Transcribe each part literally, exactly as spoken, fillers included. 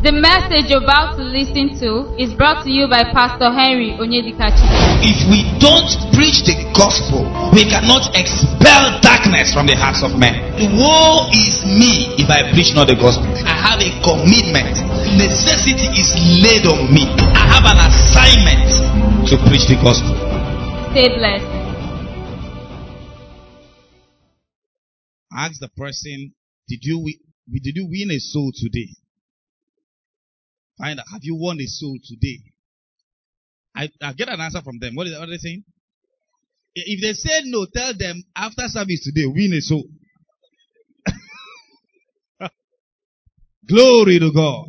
The message you're about to listen to is brought to you by Pastor Henry Onyedikachi. If we don't preach the gospel, we cannot expel darkness from the hearts of men. Woe is me if I preach not the gospel. I have a commitment. Necessity is laid on me. I have an assignment to preach the gospel. Stay blessed. Ask the person, did you win, did you win a soul today? Find out, have you won a soul today? I, I get an answer from them. What is what are they saying? If they say no, tell them after service today, win a soul. Glory to God.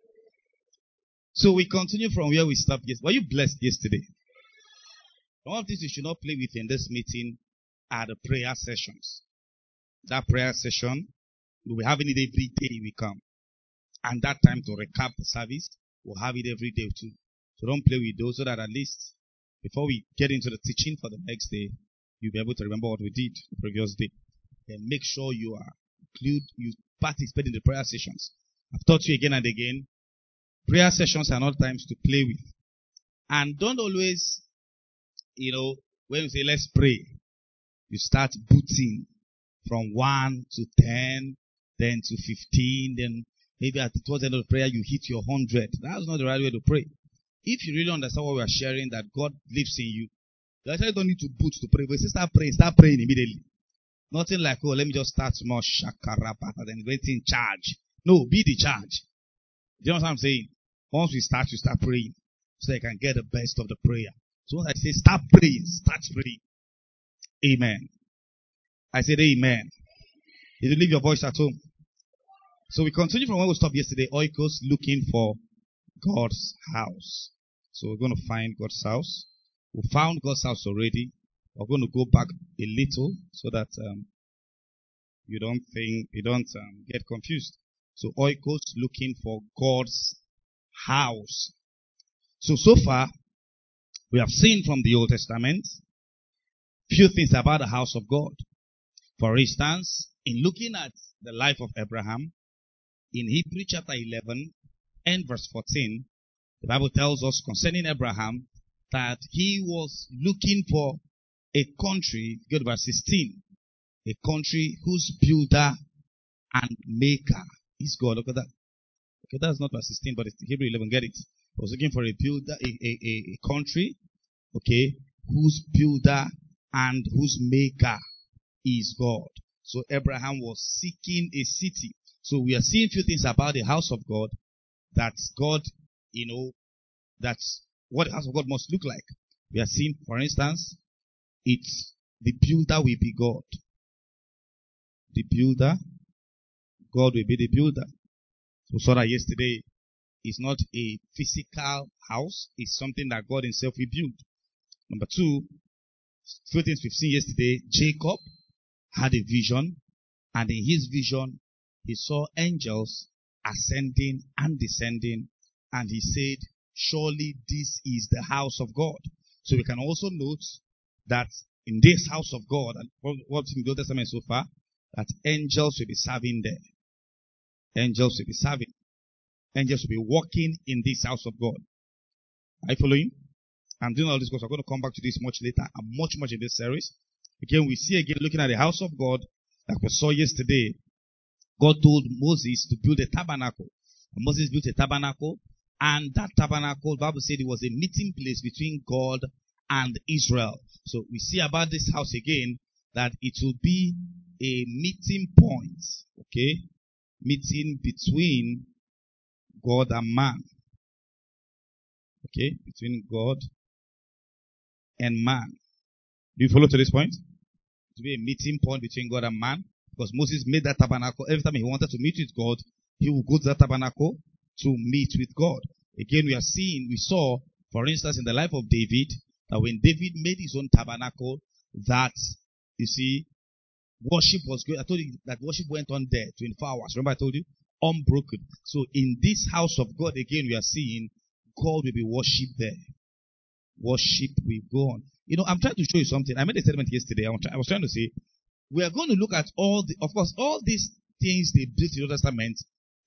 So we continue from where we stopped yesterday. Were you blessed yesterday? One of things you should not play with in this meeting are the prayer sessions. That prayer session, we will have it every day we come. And that time to recap the service, we'll have it every day too. So don't play with those so that at least before we get into the teaching for the next day, you'll be able to remember what we did the previous day. And make sure you are include, you participate in the prayer sessions. I've taught you again and again, prayer sessions are not times to play with. And don't always, you know, when you say let's pray, you start booting from one to ten, then to fifteen, then maybe at towards the end of the prayer you hit your hundred. That's not the right way to pray. If you really understand what we are sharing, that God lives in you, you actually don't need to boot to pray. But you start praying, start praying immediately. Nothing like, oh, let me just start small, shakarapata, then get in charge. No, be the charge. Do you know what I'm saying? Once we start, you start praying, so you can get the best of the prayer. So once I say start praying, start praying. Amen. I said amen. Did you leave your voice at home? So we continue from where we stopped yesterday. Oikos looking for God's house. So we're going to find God's house. We found God's house already. We're going to go back a little so that um, you don't think, you don't um, get confused. So Oikos looking for God's house. So, so far, we have seen from the Old Testament few things about the house of God. For instance, in looking at the life of Abraham, in Hebrews chapter eleven and verse fourteen, the Bible tells us concerning Abraham that he was looking for a country, go to verse sixteen, a country whose builder and maker is God. Look at that. Okay, that's not verse sixteen, but it's Hebrews eleven, get it. He was looking for a builder, a, a, a, a country, okay, whose builder and whose maker is God. So Abraham was seeking a city. So we are seeing a few things about the house of God, that God, you know, that's what the house of God must look like. We are seeing, for instance, it's the builder will be God. The builder, God will be the builder. So we saw that yesterday. It's not a physical house, it's something that God himself will build. Number two, few things we've seen yesterday, Jacob had a vision, and in his vision, he saw angels ascending and descending, and he said, surely this is the house of God. So we can also note that in this house of God, and what's in the Old Testament so far, that angels will be serving there. Angels will be serving. Angels will be walking in this house of God. Are you following? I'm doing all this because I'm going to come back to this much later and much, much in this series. Again, we see again looking at the house of God, like we saw yesterday. God told Moses to build a tabernacle. And Moses built a tabernacle, and that tabernacle, the Bible said it was a meeting place between God and Israel. So we see about this house again, that it will be a meeting point, okay? Meeting between God and man. Okay? Between God and man. Do you follow to this point? To be a meeting point between God and man. Because Moses made that tabernacle. Every time he wanted to meet with God, he would go to that tabernacle to meet with God. Again, we are seeing, we saw, for instance, in the life of David, that when David made his own tabernacle, that, you see, worship was good. I told you that worship went on there twenty-four hours. Remember I told you? Unbroken. So in this house of God, again, we are seeing God will be worshipped there. Worship will go on. You know, I'm trying to show you something. I made a statement yesterday. I was, try, I was trying to say, we are going to look at all the, of course, all these things they built in the Old Testament,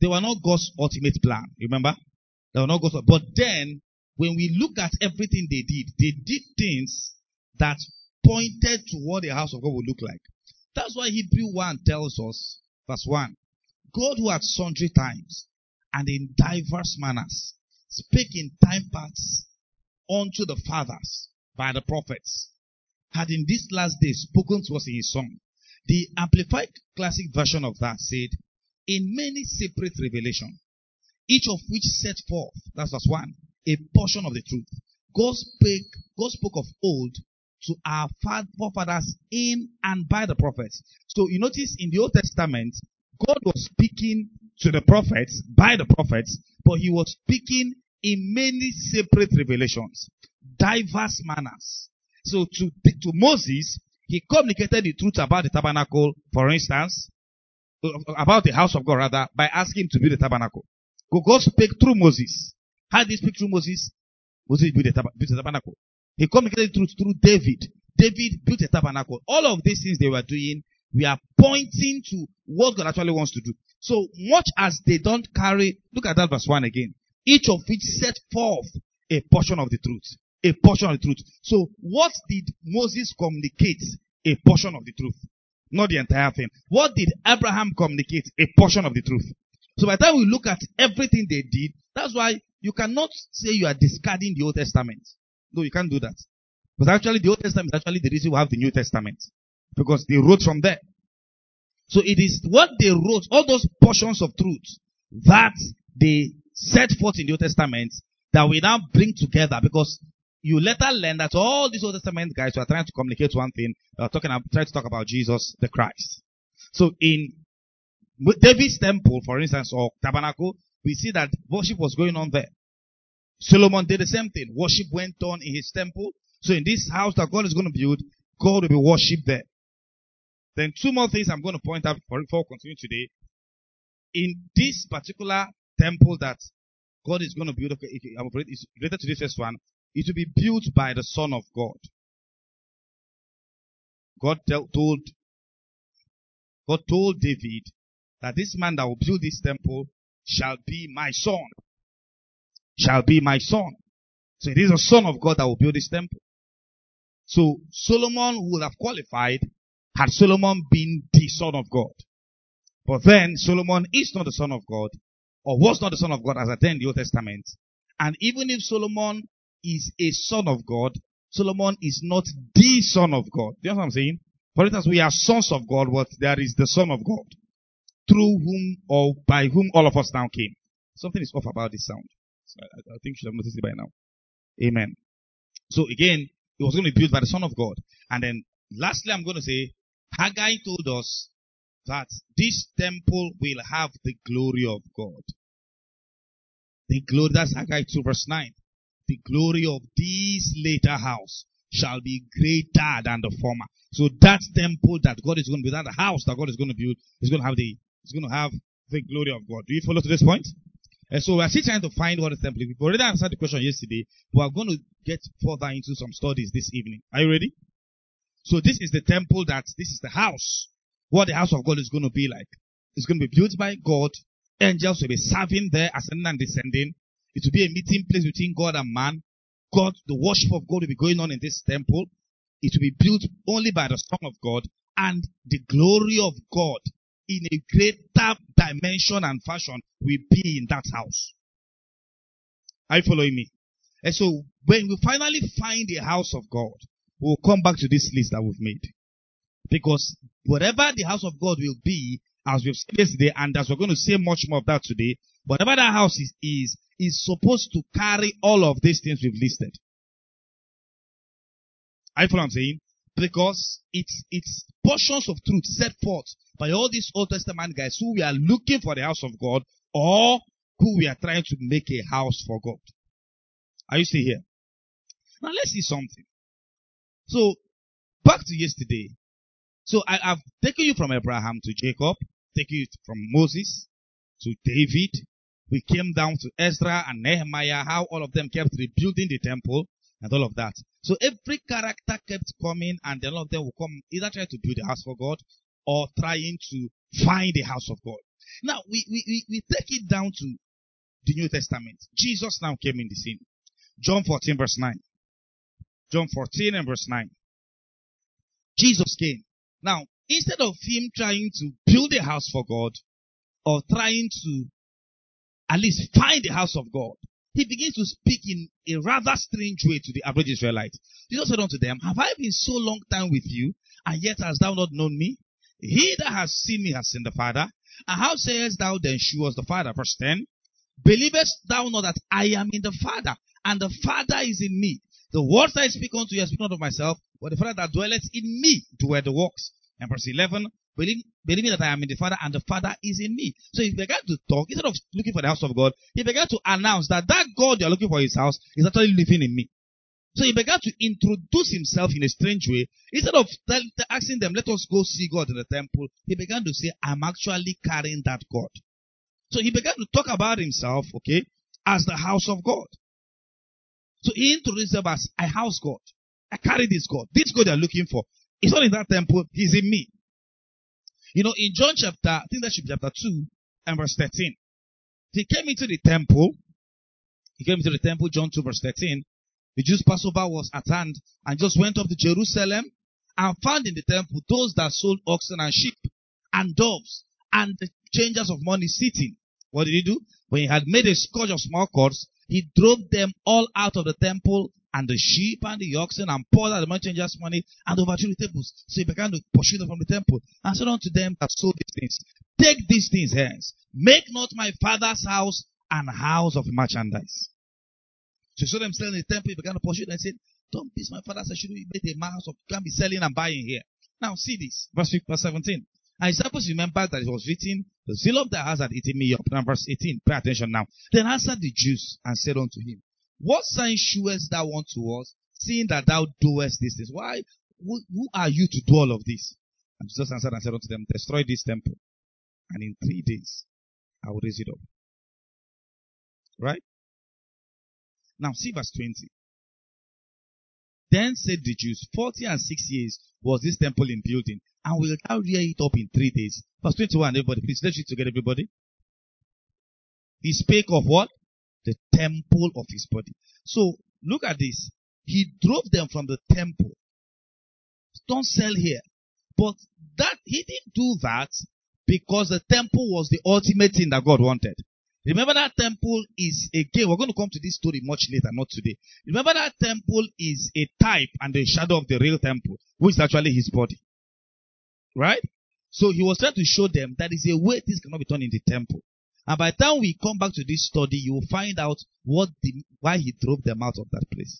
they were not God's ultimate plan. Remember? They were not God's. But then, when we look at everything they did, they did things that pointed to what the house of God would look like. That's why Hebrew one tells us, verse one, God who at sundry times and in diverse manners spake in time past unto the fathers by the prophets, had in this last day spoken to us in his Son. The Amplified Classic version of that said, in many separate revelations, each of which set forth, that's verse one, a portion of the truth. God spake, God spoke of old to our forefathers in and by the prophets. So you notice in the Old Testament, God was speaking to the prophets, by the prophets, but he was speaking in many separate revelations, diverse manners. So to, to Moses, he communicated the truth about the tabernacle, for instance, about the house of God rather, by asking him to build the tabernacle. God spoke through Moses. How did he speak through Moses? Moses built the, tab- built the tabernacle. He communicated the truth through David. David built a tabernacle. All of these things they were doing, we are pointing to what God actually wants to do. So much as they don't carry, look at that verse one again. Each of which set forth a portion of the truth. A portion of the truth. So what did Moses communicate? A portion of the truth. Not the entire thing. What did Abraham communicate? A portion of the truth. So by the time we look at everything they did, that's why you cannot say you are discarding the Old Testament. No, you can't do that. But actually the Old Testament is actually the reason we have the New Testament. Because they wrote from there. So it is what they wrote, all those portions of truth that they set forth in the Old Testament that we now bring together, because you later learn that all these Old Testament guys were trying to communicate one thing, they were talking about, trying to talk about Jesus the Christ. So in David's temple, for instance, or tabernacle, we see that worship was going on there. Solomon did the same thing. Worship went on in his temple. So in this house that God is going to build, God will be worshipped there. Then two more things I'm going to point out before we continue today. In this particular temple that God is going to build, I'm afraid it's related to this first one, it will be built by the Son of God. God told, God told David that this man that will build this temple shall be my son. Shall be my son. So it is a son of God that will build this temple. So Solomon would have qualified had Solomon been the son of God. But then Solomon is not the son of God, or was not the son of God as at then in the Old Testament. And even if Solomon is a son of God, Solomon is not the son of God. Do you know what I'm saying? For instance, we are sons of God, but there is the Son of God, through whom or by whom all of us now came. Something is off about this sound. So I, I think you should have noticed it by now. Amen. So again, it was going to be built by the Son of God. And then lastly, I'm going to say, Haggai told us that this temple will have the glory of God. The glory, that's Haggai two verse nine. The glory of this later house shall be greater than the former. So that temple that God is going to build, that house that God is going to build, is going to have the, is going to have the glory of God. Do you follow to this point? And so we are still trying to find what is the temple. We've already answered the question yesterday, but we're going to get further into some studies this evening. Are you ready? So this is the temple that, this is the house. What the house of God is going to be like. It's going to be built by God. Angels will be serving there, ascending and descending. It will be a meeting place between God and man. God, the worship of God will be going on in this temple. It will be built only by the Son of God, and the glory of God in a greater dimension and fashion will be in that house. Are you following me? And so when we finally find the house of God, we'll come back to this list that we've made. Because whatever the house of God will be, as we've said yesterday, and as we're going to say much more of that today, whatever that house is, is, is supposed to carry all of these things we've listed. I follow what I'm saying? Because it's, it's portions of truth set forth by all these Old Testament guys who we are looking for the house of God, or who we are trying to make a house for God. Are you still here? Now let's see something. So, back to yesterday. So I have taken you from Abraham to Jacob, taken you from Moses to David. We came down to Ezra and Nehemiah, how all of them kept rebuilding the temple and all of that. So every character kept coming, and then all of them will come either trying to build a house for God or trying to find the house of God. Now, we, we, we, we take it down to the New Testament. Jesus now came in the scene. John fourteen verse nine. John fourteen and verse nine. Jesus came. Now, instead of him trying to build a house for God, or trying to at least find the house of God, he begins to speak in a rather strange way to the average Israelite. Jesus said unto them, have I been so long time with you, and yet hast thou not known me? He that has seen me has seen the Father. And how sayest thou then, shew us the Father? Verse ten. Believest thou not that I am in the Father, and the Father is in me? The words I speak unto you, I speak not of myself, but the Father that dwelleth in me doeth the works. And verse eleven, believe, believe me that I am in the Father, and the Father is in me. So he began to talk, instead of looking for the house of God, he began to announce that that God you are looking for his house is actually living in me. So he began to introduce himself in a strange way. Instead of tell, asking them, let us go see God in the temple, he began to say, I'm actually carrying that God. So he began to talk about himself, okay, as the house of God. So he introduced himself as a house God. I carry this God. This God you're looking for. He's not in that temple. He's in me. You know, in John chapter, I think that should be chapter two and verse thirteen. He came into the temple. He came into the temple, John two verse thirteen. The Jews' Passover was at hand, and just went up to Jerusalem and found in the temple those that sold oxen and sheep and doves and the changers of money sitting. What did he do? When he had made a scourge of small cords, he drove them all out of the temple, and the sheep and the oxen, and poured out the money changers' money, and overthrew the tables. So he began to pursue them from the temple, and said unto them that sold these things, take these things hence, make not my father's house an house of merchandise. So he saw them selling in the temple, he began to pursue them and said, don't this my father's house, should we make a house of, you can't be selling and buying here. Now see this, verse seventeen. And his disciples remembered that it was written, the zeal of thy house had eaten me up. Now verse eighteen, pay attention now. Then answered the Jews and said unto him, what sign shewest thou unto us, seeing that thou doest these things? Why, who, who are you to do all of this? And Jesus answered and said unto them, destroy this temple, and in three days I will raise it up. Right? Now see verse twenty. Then said the Jews, forty and six years was this temple in building, and will thou rear it up in three days? Verse twenty-one, everybody, please let's read together, everybody. He spake of what? The temple of his body. So, look at this. He drove them from the temple. Don't sell here. But that, he didn't do that because the temple was the ultimate thing that God wanted. Remember that temple is, again, we're going to come to this story much later, not today. Remember that temple is a type and a shadow of the real temple, which is actually his body. Right? So he was trying to show them that is a way things cannot be done in the temple. And by the time we come back to this study, you will find out what the, why he drove them out of that place.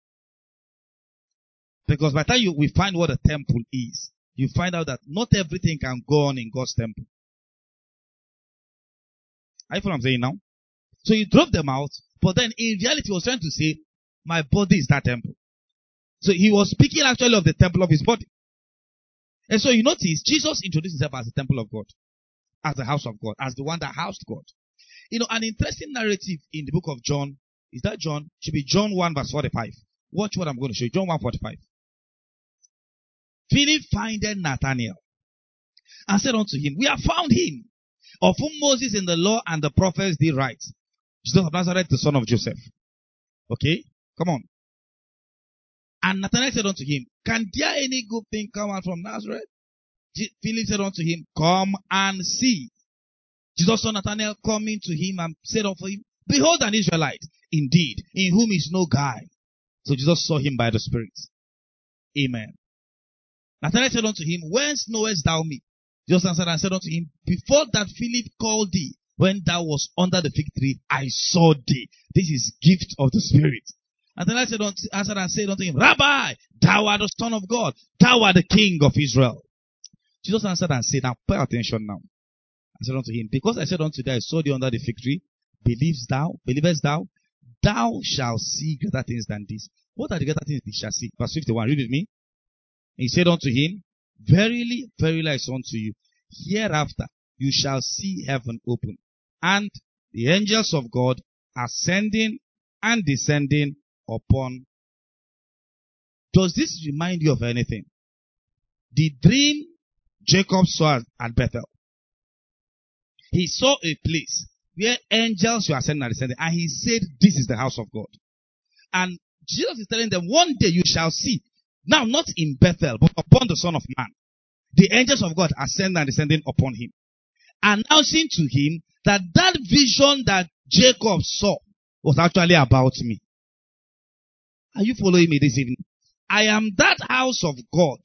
Because by the time you, we find what a temple is, you find out that not everything can go on in God's temple. Are you following what I'm saying now? So he drove them out, but then in reality he was trying to say, my body is that temple. So he was speaking actually of the temple of his body. And so you notice, Jesus introduced himself as the temple of God, as the house of God, as the one that housed God. You know, an interesting narrative in the book of John, is that John? Should be John one verse forty-five. Watch what I'm going to show you. John one forty-five. Philip findeth Nathanael and said unto him, we have found him, of whom Moses in the law and the prophets did write, Jesus of Nazareth, the son of Joseph. Okay? Come on. And Nathanael said unto him, can there any good thing come out from Nazareth? Philip said unto him, come and see. Jesus saw Nathanael coming to him and said unto him, behold an Israelite, indeed, in whom is no guile. So Jesus saw him by the Spirit. Amen. Nathanael said unto him, whence knowest thou me? Jesus answered and said unto him, before that Philip called thee, when thou wast under the fig tree, I saw thee. This is gift of the Spirit. Nathanael said unto, answered and said unto him, Rabbi, thou art the Son of God, thou art the King of Israel. Jesus answered and said, now pay attention now. I said unto him, because I said unto thee, I saw thee under the fig tree, believest thou, believest thou, thou shalt see greater things than this. What are the greater things thee shall see? Verse fifty-one, read with me. He said unto him, verily, verily I say unto you, hereafter you shall see heaven open, and the angels of God ascending and descending upon. Does this remind you of anything? The dream Jacob saw at Bethel. he saw a place where angels were ascending and descending, and he said, this is the house of God. And Jesus is telling them, one day you shall see, now not in Bethel, but upon the Son of Man, the angels of God ascending and descending upon him, announcing to him that that vision that Jacob saw was actually about me. Are you following me this evening? I am that house of God.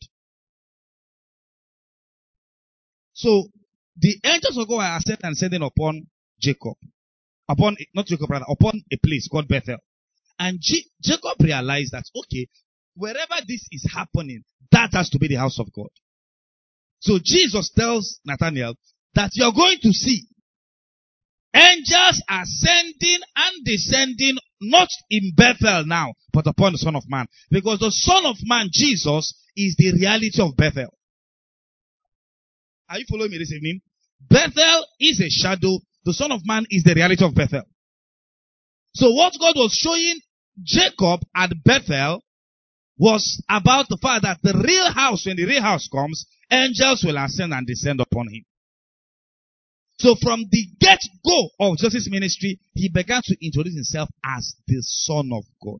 So, the angels of God are ascending and descending upon Jacob. Upon, not Jacob, rather, upon a place called Bethel. And G- Jacob realized that, okay, wherever this is happening, that has to be the house of God. So Jesus tells Nathanael that you're going to see angels ascending and descending, not in Bethel now, but upon the Son of Man. Because the Son of Man, Jesus, is the reality of Bethel. Are you following me this evening? Bethel is a shadow. The Son of Man is the reality of Bethel. So what God was showing Jacob at Bethel was about the fact that the real house, when the real house comes, angels will ascend and descend upon him. So from the get-go of Jesus' ministry, he began to introduce himself as the Son of God.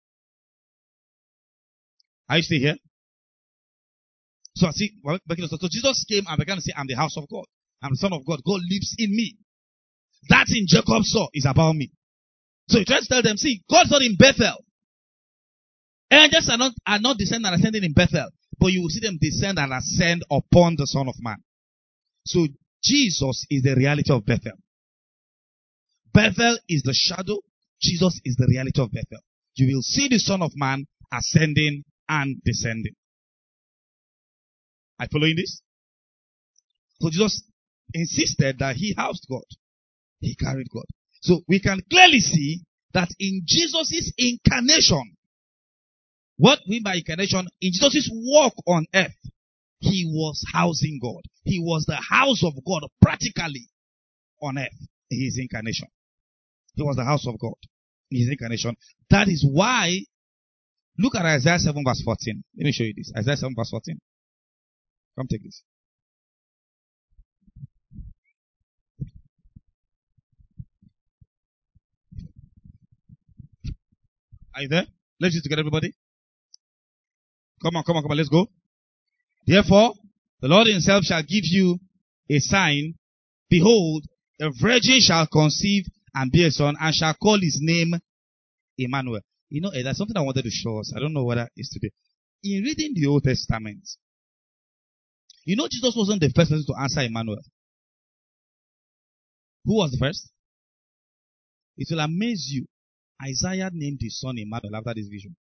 Are you still here? So I see, so Jesus came and began to say, I'm the house of God. I'm the Son of God. God lives in me. That in Jacob saw is about me. So he tries to tell them, see, God's not in Bethel. Angels are not, are not descending and ascending in Bethel, but you will see them descend and ascend upon the Son of Man. So Jesus is the reality of Bethel. Bethel is the shadow. Jesus is the reality of Bethel. You will see the Son of Man ascending and descending. Are you following this? So Jesus insisted that he housed God. He carried God. So we can clearly see that in Jesus' incarnation, what we mean by incarnation, in Jesus' walk on earth, he was housing God. He was the house of God practically on earth in his incarnation. He was the house of God in his incarnation. That is why, look at Isaiah seven verse fourteen. Let me show you this. Isaiah seven verse fourteen. Come take this. Are you there? Let's just together, everybody. Come on, come on, come on, let's go. Therefore, the Lord himself shall give you a sign. Behold, a virgin shall conceive and bear a son, and shall call his name Emmanuel. You know, there's something I wanted to show us. I don't know whether it's today. In reading the Old Testament, you know Jesus wasn't the first person to answer Emmanuel. Who was the first? It will amaze you. Isaiah named his son Emmanuel after this vision.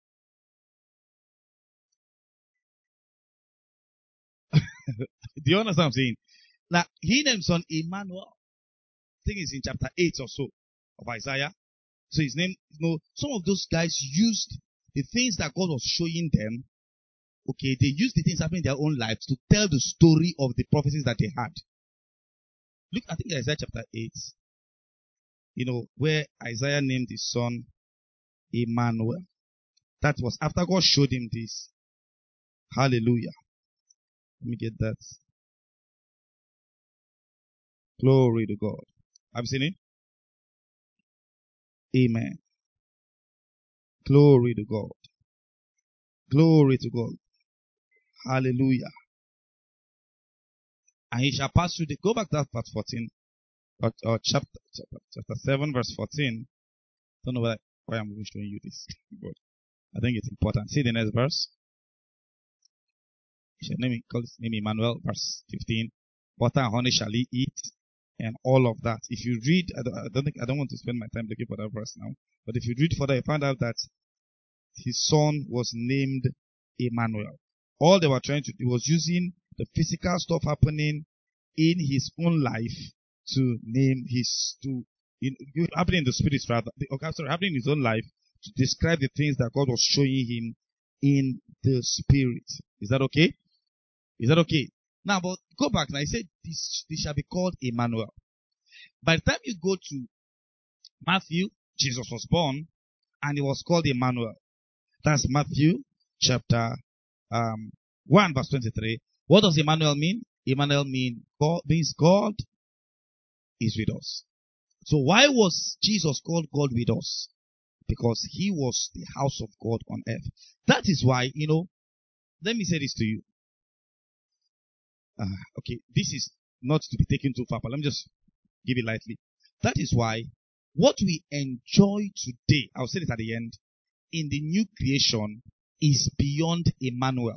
Do you understand what I'm saying? Now, he named his son Emmanuel. I think it's in chapter eight or so of Isaiah. So his name, you know, some of those guys used the things that God was showing them. Okay, they used the things happening in their own lives to tell the story of the prophecies that they had. Look, I think Isaiah chapter eight. You know, where Isaiah named his son Emmanuel. That was after God showed him this. Hallelujah. Let me get that. Glory to God. Have you seen it? Amen. Glory to God. Glory to God. Hallelujah. And he shall pass through the, go back to that part fourteen, or, or chapter, chapter, chapter seven, verse fourteen. Don't know why, why I'm showing you this, but I think it's important. See the next verse. He shall name, call his name Emmanuel, verse fifteen. Water and honey shall he eat, and all of that. If you read, I don't, I don't think, I don't want to spend my time looking for that verse now, but if you read further, you find out that his son was named Emmanuel. All they were trying to, he was using the physical stuff happening in his own life to name his, to, in, happening in the spirit rather, okay, sorry, happening in his own life to describe the things that God was showing him in the spirit. Is that okay? Is that okay? Now, but go back now. He said, this, this shall be called Emmanuel. By the time you go to Matthew, Jesus was born, and he was called Emmanuel. That's Matthew chapter um, one, verse twenty-three. What does Emmanuel mean? Emmanuel mean God, means God is with us. So why was Jesus called God with us? Because he was the house of God on earth. That is why, you know, let me say this to you. Uh, okay, this is not to be taken too far, but let me just give it lightly. That is why what we enjoy today, I'll say it at the end, in the new creation is beyond Emmanuel.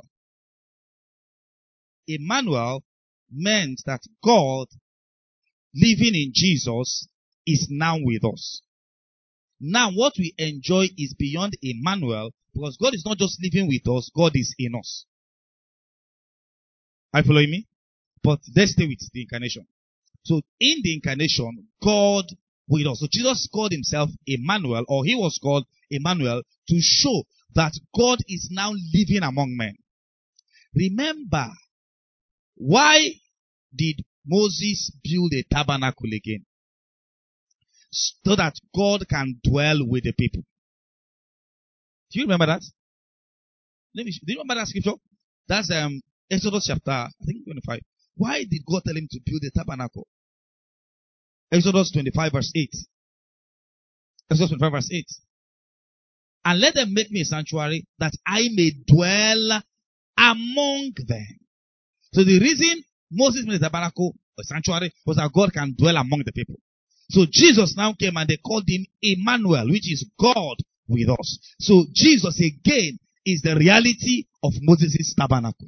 Emmanuel meant that God living in Jesus is now with us. Now what we enjoy is beyond Emmanuel, because God is not just living with us, God is in us. Are you following me? But let's stay with the incarnation. So in the incarnation, God with us. So Jesus called himself Emmanuel, or he was called Emmanuel, to show that God is now living among men. Remember, why did Moses build a tabernacle again? So that God can dwell with the people. Do you remember that? Let me. Do you remember that scripture? That's um Exodus chapter, I think twenty-five. Why did God tell him to build a tabernacle? Exodus twenty-five verse eight. Exodus twenty-five verse eight. And let them make me a sanctuary that I may dwell among them. So the reason Moses made a tabernacle, a sanctuary, was that God can dwell among the people. So Jesus now came and they called him Emmanuel, which is God with us. So Jesus again is the reality of Moses' tabernacle.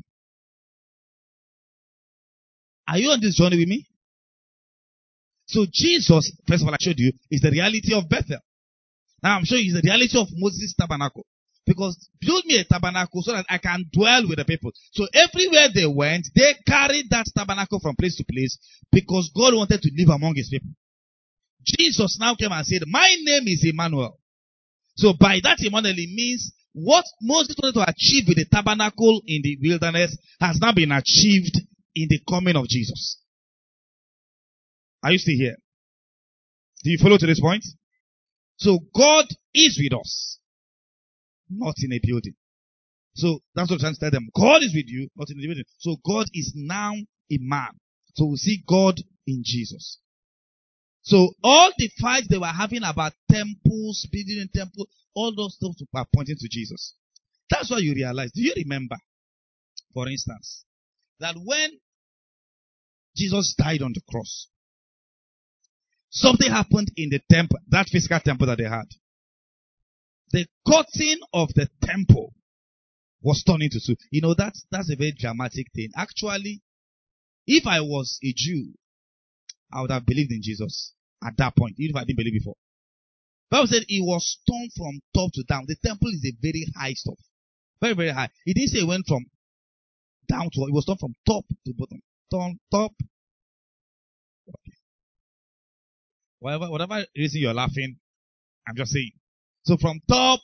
Are you on this journey with me? So Jesus, first of all, I showed you, is the reality of Bethel. Now I'm showing you the reality of Moses' tabernacle. Because build me a tabernacle so that I can dwell with the people. So everywhere they went, they carried that tabernacle from place to place because God wanted to live among his people. Jesus now came and said, my name is Emmanuel. So by that Emmanuel, it means what Moses wanted to achieve with the tabernacle in the wilderness has now been achieved in the coming of Jesus. Are you still here? Do you follow to this point? So God is with us, not in a building. So that's what I'm trying to tell them. God is with you, not in a building. So God is now a man. So we see God in Jesus. So all the fights they were having about temples, building a temple, all those stuff were pointing to Jesus. That's why you realize. Do you remember, for instance, that when Jesus died on the cross, something happened in the temple, that physical temple that they had. The curtain of the temple was turned into two. You know, that's, that's a very dramatic thing. Actually, if I was a Jew, I would have believed in Jesus at that point, even if I didn't believe before. The Bible said it was torn from top to down. The temple is a very high stuff. Very, very high. It didn't say it went from down to, it was torn from top to bottom. Torn, top. Okay. Whatever, whatever reason you're laughing, I'm just saying. So from top.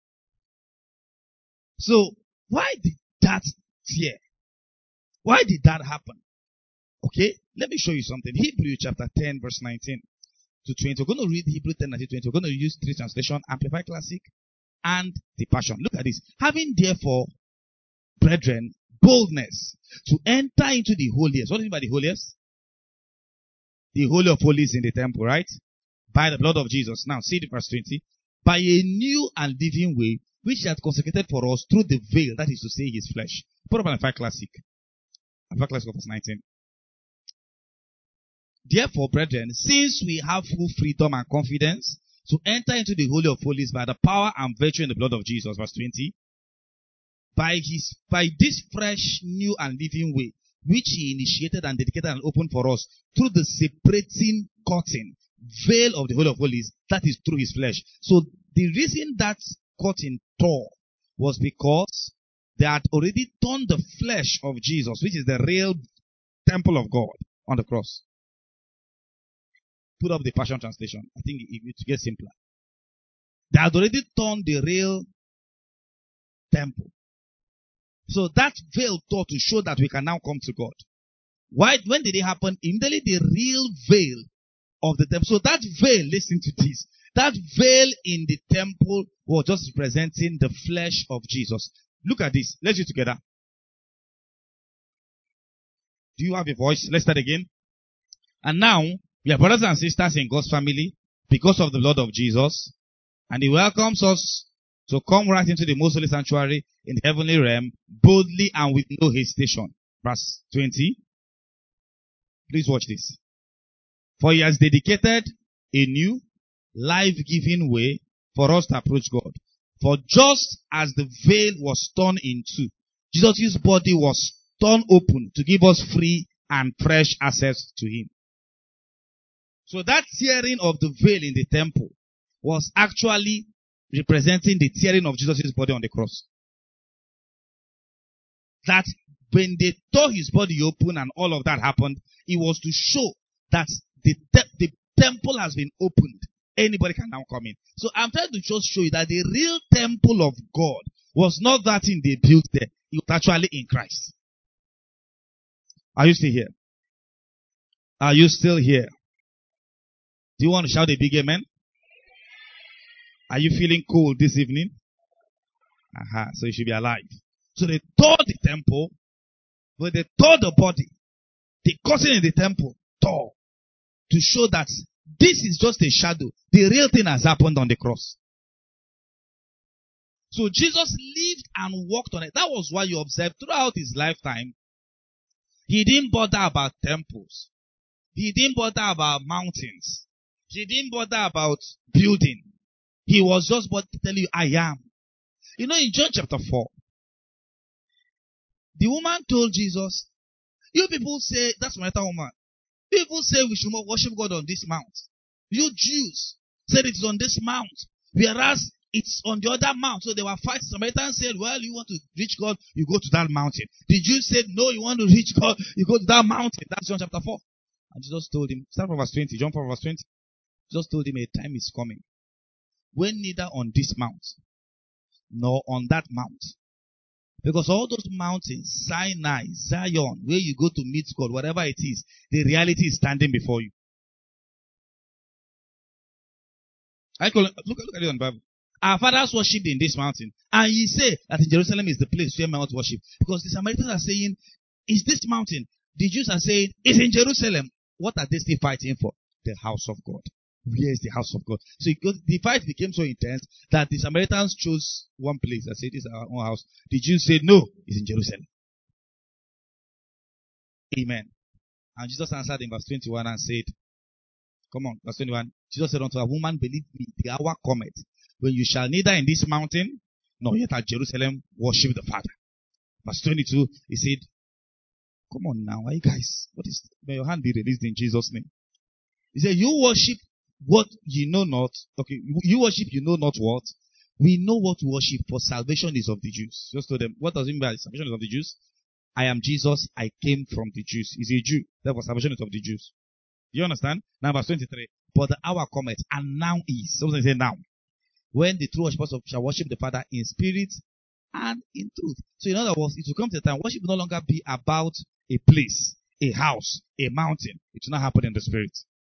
So why did that tear? Why did that happen? Okay, let me show you something. Hebrew chapter ten verse nineteen to twenty. We're going to read Hebrew ten, nineteen, twenty. We're going to use three translations, Amplified Classic and the Passion. Look at this. Having therefore, brethren, boldness to enter into the holiest. What do you mean by the holiest? The holy of holies in the temple, right? By the blood of Jesus. Now see the verse twenty. By a new and living way, which he hath consecrated for us through the veil, that is to say his flesh. Put up Amplified Classic. Amplified Classic verse nineteen. Therefore, brethren, since we have full freedom and confidence to enter into the Holy of Holies by the power and virtue in the blood of Jesus, verse twenty, by his, by this fresh, new and living way, which he initiated and dedicated and opened for us through the separating curtain, veil of the Holy of Holies, that is through his flesh. So the reason that curtain tore was because they had already torn the flesh of Jesus, which is the real temple of God, on the cross. Put up the Passion Translation. I think it, it gets simpler. They had already torn the real temple. So that veil tore to show that we can now come to God. Why? When did it happen? Immediately the real veil of the temple. So that veil, listen to this. That veil in the temple was just representing the flesh of Jesus. Look at this. Let's do it together. Do you have a voice? Let's start again. And now, We are brothers and sisters in God's family because of the blood of Jesus. And He welcomes us to come right into the most holy sanctuary in the heavenly realm boldly and with no hesitation. Verse twenty. Please watch this. For He has dedicated a new, life-giving way for us to approach God. For just as the veil was torn in two, Jesus' body was torn open to give us free and fresh access to Him. So that tearing of the veil in the temple was actually representing the tearing of Jesus' body on the cross. That when they tore His body open and all of that happened, it was to show that the, te- the temple has been opened. Anybody can now come in. So I'm trying to just show you that the real temple of God was not that thing they built there. It was actually in Christ. Are you still here? Are you still here? Do you want to shout a big amen? Are you feeling cold this evening? Aha, so you should be alive. So they tore the temple, but they tore the body. The curtain in the temple tore to show that this is just a shadow. The real thing has happened on the cross. So Jesus lived and walked on it. That was why you observed throughout His lifetime, He didn't bother about temples. He didn't bother about mountains. He didn't bother about building. He was just but to tell you, I am. You know, in John chapter four, the woman told Jesus, you people say, that's my woman, people say we should worship God on this mount. You Jews said it is on this mount, whereas it's on the other mount. So they were fighting. Samaritans said, well, you want to reach God, you go to that mountain. The Jews said, no, you want to reach God, you go to that mountain. That's John chapter four. And Jesus told him, start from verse twenty, John four verse twenty. Jesus told him a time is coming when neither on this mount nor on that mount. Because all those mountains, Sinai, Zion, where you go to meet God, whatever it is, the reality is standing before you. I call it, look, look at it on the Bible. Our fathers worshipped in this mountain. And ye say that in Jerusalem is the place where men ought to worship. Because the Samaritans are saying, is this mountain? The Jews are saying, it's in Jerusalem. What are they still fighting for? The house of God. Where is the house of God? So it goes, the fight became so intense that the Samaritans chose one place and said, this is our own house. The Jews said, no, it's in Jerusalem. Amen. And Jesus answered in verse twenty-one and said, come on, verse twenty-one. Jesus said unto her, woman, believe me, the hour cometh when you shall neither in this mountain nor yet at Jerusalem worship the Father. Verse twenty-two, he said, come on now, are you guys? What is, may your hand be released in Jesus' name. He said, you worship what you know not. Okay, you worship you know not what. We know what to worship, for salvation is of the Jews. Just told them, what does it mean by salvation is of the Jews? I am Jesus, I came from the Jews. He's a Jew, therefore salvation is of the Jews. Do you understand? Now verse twenty-three. But the hour cometh, and now is. Somebody say now. When the true worshippers shall worship the Father in spirit and in truth. So in other words, it will come to a time, worship will no longer be about a place, a house, a mountain. It will not happen in the spirit.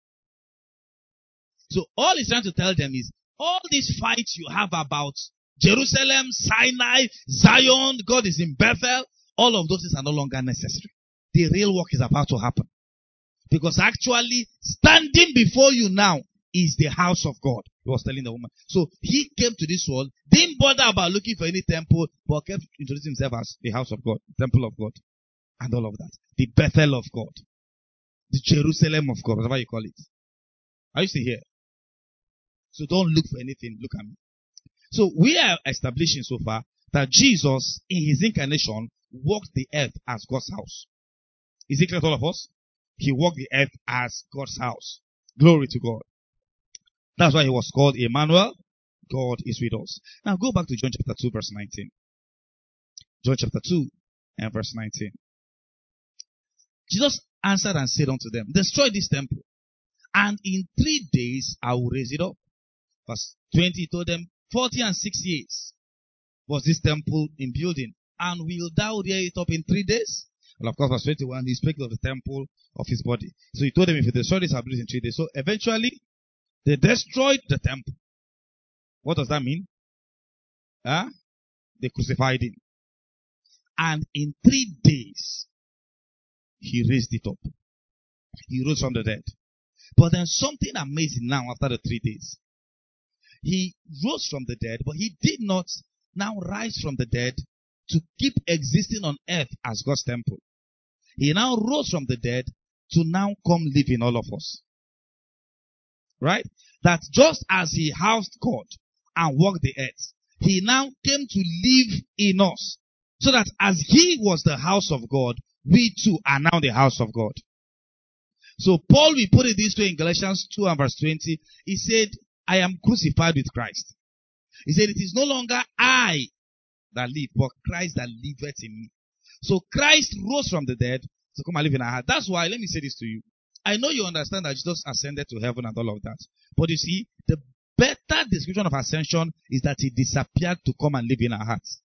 So all he's trying to tell them is, all these fights you have about Jerusalem, Sinai, Zion, God is in Bethel, all of those things are no longer necessary. The real work is about to happen. Because actually, standing before you now is the house of God. He was telling the woman. So he came to this world, didn't bother about looking for any temple, but kept introducing himself as the house of God, the temple of God, and all of that. The Bethel of God. The Jerusalem of God, whatever you call it. Are you still here? So don't look for anything. Look at me. So we are establishing so far that Jesus, in his incarnation, walked the earth as God's house. Is it clear to all of us? He walked the earth as God's house. Glory to God. That's why he was called Emmanuel. God is with us. Now go back to John chapter two verse nineteen. John chapter two and verse nineteen. Jesus answered and said unto them, destroy this temple, and in three days I will raise it up. Verse twenty, he told them, forty and six years was this temple in building, and will thou rear it up in three days? Well, of course, verse twenty-one, he spoke of the temple of his body. So he told them, if you destroy this, I'll build it in three days. So eventually, they destroyed the temple. What does that mean? Huh? They crucified him. And in three days, he raised it up. He rose from the dead. But then something amazing now after the three days. He rose from the dead, but he did not now rise from the dead to keep existing on earth as God's temple. He now rose from the dead to now come live in all of us. Right? That just as he housed God and walked the earth, he now came to live in us. So that as he was the house of God, we too are now the house of God. So Paul will put it this way in Galatians two and verse twenty. He said, I am crucified with Christ. He said, it is no longer I that live, but Christ that liveth in me. So Christ rose from the dead to come and live in our heart. That's why, let me say this to you. I know you understand that Jesus ascended to heaven and all of that. But you see, the better description of ascension is that he disappeared to come and live in our hearts.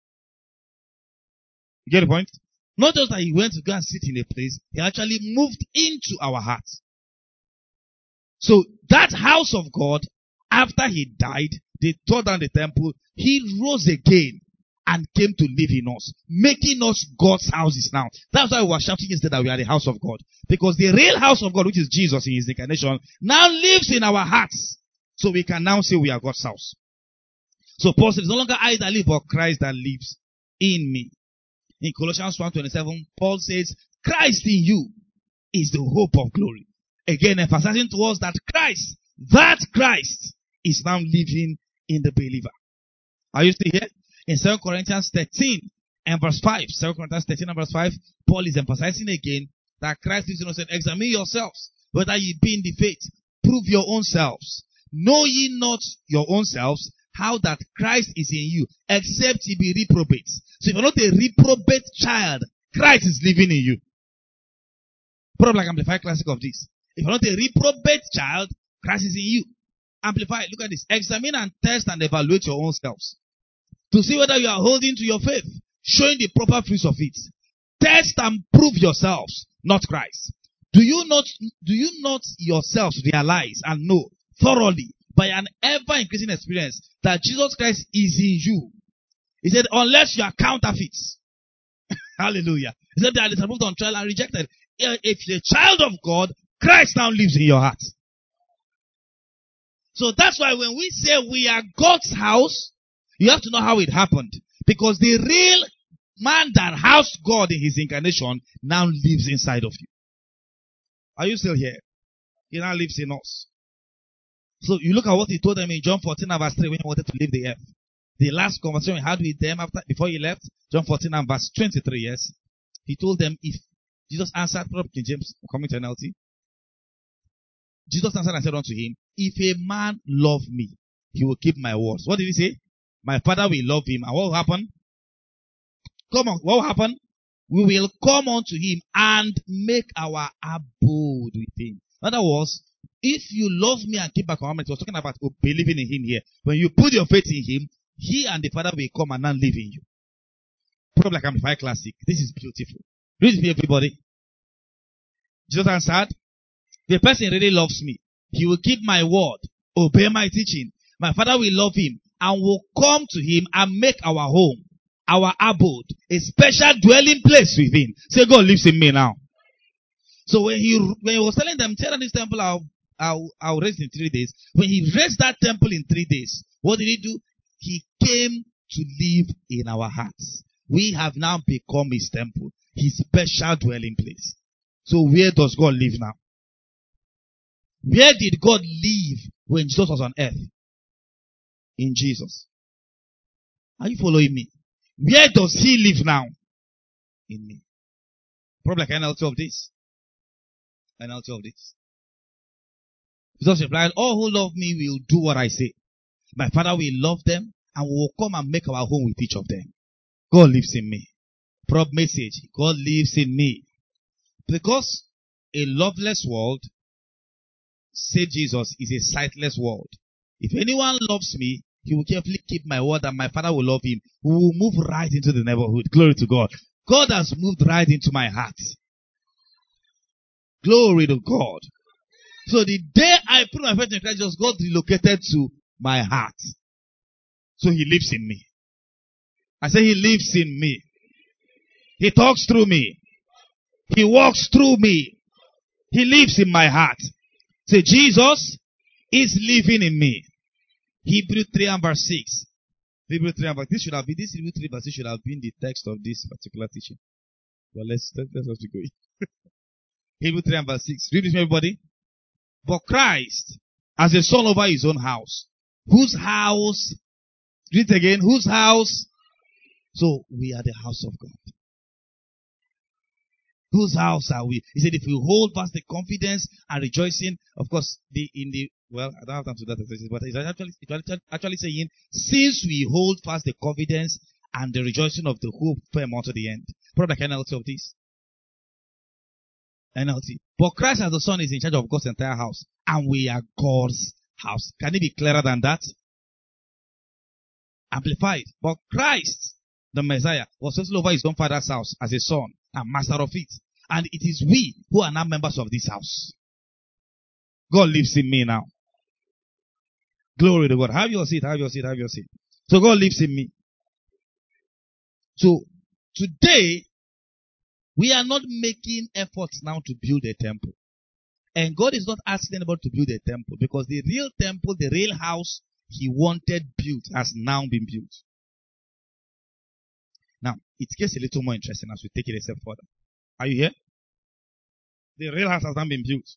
You get the point? Not just that he went to go and sit in a place, he actually moved into our hearts. So that house of God, after he died, they tore down the temple, he rose again and came to live in us, making us God's houses now. That's why we were shouting yesterday that we are the house of God. Because the real house of God, which is Jesus in his incarnation, now lives in our hearts. So we can now say we are God's house. So Paul says, it's no longer I that live, but Christ that lives in me. In Colossians one twenty-seven, Paul says, Christ in you is the hope of glory. Again, emphasizing to us that Christ, that Christ is now living in the believer. Are you still here? In Second Corinthians thirteen and verse five, Second Corinthians thirteen and verse five, Paul is emphasizing again that Christ lives in us. Examine yourselves, whether ye be in the faith. Prove your own selves. Know ye not your own selves, how that Christ is in you, except ye be reprobates. So if you're not a reprobate child, Christ is living in you. Put up like Amplified Classic of this. If you're not a reprobate child, Christ is in you. Amplify. Look at this. Examine and test and evaluate your own selves, to see whether you are holding to your faith, showing the proper fruits of it. Test and prove yourselves, not Christ. Do you not, do you not yourselves realize and know thoroughly by an ever-increasing experience that Jesus Christ is in you? He said, unless you are counterfeits. Hallelujah. He said, they are disapproved on trial and rejected. If you're a child of God, Christ now lives in your heart. So that's why when we say we are God's house, you have to know how it happened. Because the real man that housed God in his incarnation now lives inside of you. Are you still here? He now lives in us. So you look at what he told them in John fourteen and verse three when he wanted to leave the earth. The last conversation he had with them after before he left, John fourteen and verse twenty-three, yes. He told them, if Jesus answered, King James, coming to N L T. Jesus answered and said unto him, if a man love me, he will keep my words. What did he say? My Father will love him. And what will happen? Come on, what will happen? We will come unto him and make our abode with him. In other words, if you love me and keep my commandments, we're talking about believing in him here. When you put your faith in him, he and the Father will come and now live in you. Probably like Amplified Classic. This is beautiful. Read me, everybody. Jesus answered, the person really loves me. He will keep my word, obey my teaching. My Father will love him and will come to him and make our home, our abode, a special dwelling place with him. Say, God lives in me now. So when he, when he was telling them, tell them this temple I'll, I'll, I'll raise in three days. When he raised that temple in three days, what did he do? He came to live in our hearts. We have now become his temple, his special dwelling place. So where does God live now? Where did God live when Jesus was on earth? In Jesus. Are you following me? Where does he live now? In me. Probably like an N L T of this. An N L T of this. Jesus replied, all who love me will do what I say. My Father will love them and will come and make our home with each of them. God lives in me. Prob message. God lives in me. Because a loveless world, said Jesus, is a sightless world. If anyone loves me, he will carefully keep my word and my Father will love him. We will move right into the neighborhood. Glory to God. God has moved right into my heart. Glory to God. So the day I put my faith in Christ, just God relocated to my heart. So he lives in me. I say he lives in me. He talks through me. He walks through me. He lives in my heart. Say, Jesus is living in me. Hebrew three and verse six. Hebrew three and verse This should have been, this Hebrew three verse should have been the text of this particular teaching. But let's, let's, let's have to go. Hebrew three and verse six. Read this, everybody. But Christ, as a son over his own house, whose house, read it again, whose house? So, we are the house of God. Whose house are we? He said, if we hold fast the confidence and rejoicing, of course, the in the, well, I don't have time to do that, but it's actually, it's actually saying, since we hold fast the confidence and the rejoicing of the hope firm unto the end. Probably like N L T of this. N L T. But Christ as the Son is in charge of God's entire house, and we are God's house. Can it be clearer than that? Amplified. But Christ, the Messiah, was settled over his own father's house as a son and master of it. And it is we who are now members of this house. God lives in me now. Glory to God. Have your seat, have your seat, have your seat. So God lives in me. So, today, we are not making efforts now to build a temple. And God is not asking anybody to build a temple, because the real temple, the real house he wanted built has now been built. Now, it gets a little more interesting as we take it a step further. Are you here? The real house has now been built.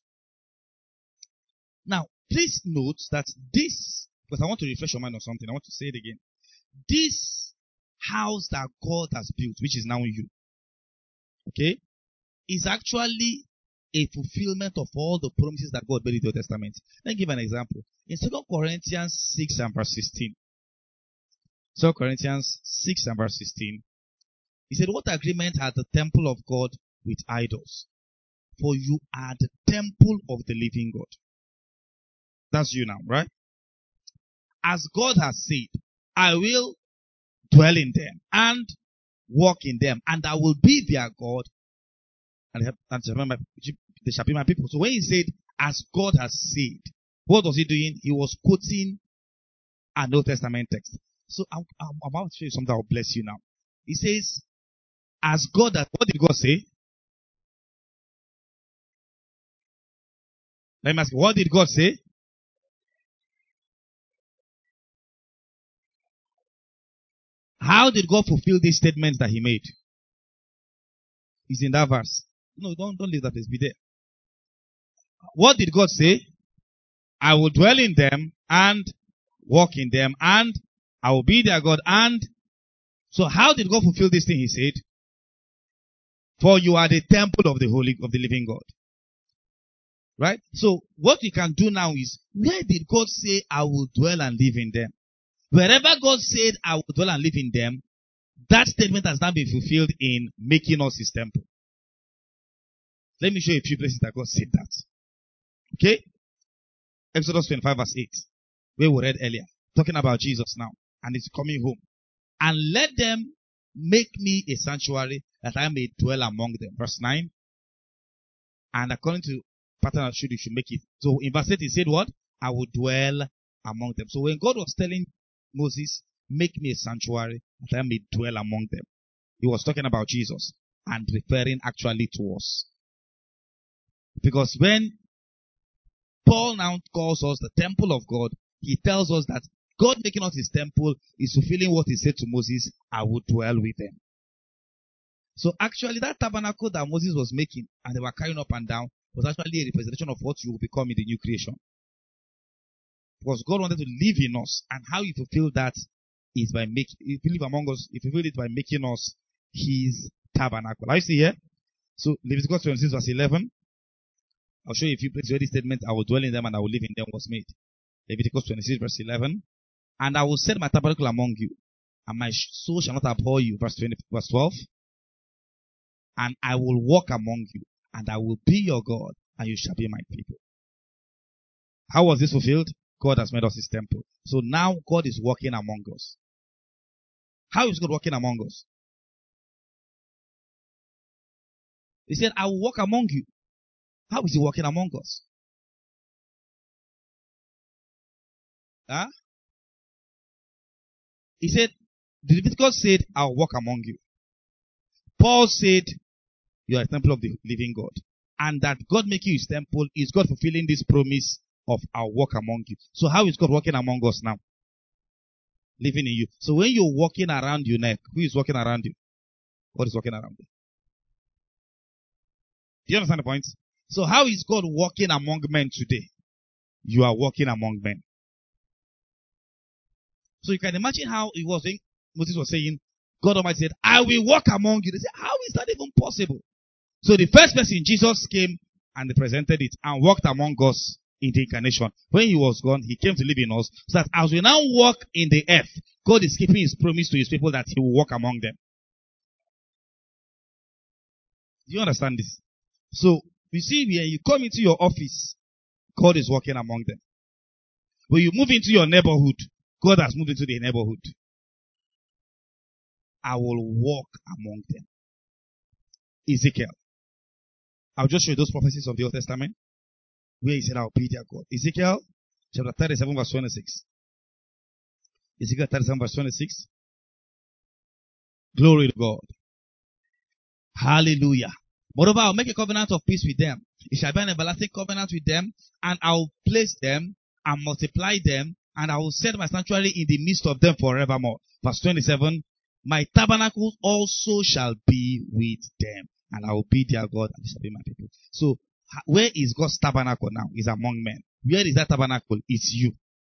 Now, please note that this, because I want to refresh your mind on something, I want to say it again. This house that God has built, which is now you, okay, is actually a fulfillment of all the promises that God made in the Old Testament. Let me give an example. In Second Corinthians six and verse sixteen. Second Corinthians six and verse sixteen. He said, what agreement had the temple of God with idols? For you are the temple of the living God. That's you now, right? As God has said, I will dwell in them and walk in them, and I will be their God, and they shall be my people. So when he said, as God has said, what was he doing? He was quoting an Old Testament text. So I'm, I'm about to show you something that will bless you now. He says, as God has, what did God say? Let me ask you, what did God say? How did God fulfill these statements that he made? It's in that verse. No, don't, don't leave that place. Be there. What did God say? I will dwell in them and walk in them, and I will be their God. And so how did God fulfill this thing he said? For you are the temple of the holy, of the living God. Right? So what we can do now is, where did God say I will dwell and live in them? Wherever God said I will dwell and live in them, that statement has now been fulfilled in making us his temple. Let me show you a few places that God said that. Okay? Exodus twenty-five verse eight, where we read earlier, talking about Jesus now, and he's coming home. And let them make me a sanctuary that I may dwell among them. Verse nine. And according to pattern and should, you should make it. So in verse eight, he said what? I will dwell among them. So when God was telling Moses, make me a sanctuary that I may dwell among them, he was talking about Jesus and referring actually to us. Because when Paul now calls us the temple of God, he tells us that God making us his temple is fulfilling what he said to Moses, I will dwell with them. So actually that tabernacle that Moses was making and they were carrying up and down was actually a representation of what you will become in the new creation. Because God wanted to live in us, and how he fulfilled that is by making, if you live among us, he fulfilled it by making us his tabernacle. Are you see here? So Leviticus twenty-six verse eleven. I'll show you a few places where this statement, I will dwell in them and I will live in them, was made. Leviticus twenty-six verse eleven. And I will set my tabernacle among you, and my soul shall not abhor you. Verse twenty, verse twelve. And I will walk among you, and I will be your God, and you shall be my people. How was this fulfilled? God has made us his temple. So now God is walking among us. How is God walking among us? He said, I will walk among you. How is he walking among us? Huh? He said, the Leviticus said, I'll walk among you. Paul said, you are a temple of the living God. and that God making you his temple is God fulfilling this promise of our work among you. So how is God working among us now? Living in you. So when you're walking around your neck, who is walking around you? God is walking around you. Do you understand the point? So how is God walking among men today? You are walking among men. So you can imagine how it was when Moses was saying, God Almighty said, I will walk among you. They said, how is that even possible? So the first person, Jesus, came and presented it and walked among us in the incarnation. When he was gone, he came to live in us, so that as we now walk in the earth, God is keeping his promise to his people that he will walk among them. Do you understand this? So, you see, when you come into your office, God is walking among them. When you move into your neighborhood, God has moved into the neighborhood. I will walk among them. Ezekiel. I'll just show you those prophecies of the Old Testament, where he said, I'll be their God. Ezekiel chapter thirty-seven verse twenty-six. Ezekiel thirty-seven verse twenty-six. Glory to God. Hallelujah. Moreover, I'll make a covenant of peace with them. It shall be an everlasting covenant with them, and I'll place them and multiply them, and I will set my sanctuary in the midst of them forevermore. Verse twenty-seven. My tabernacle also shall be with them, and I will be their God, and they shall be my people. So, where is God's tabernacle now? Is among men. Where is that tabernacle? It's you.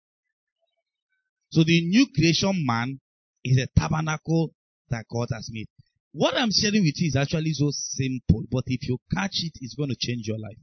So the new creation man is a tabernacle that God has made. What I'm sharing with you is actually so simple, but if you catch it, it's going to change your life.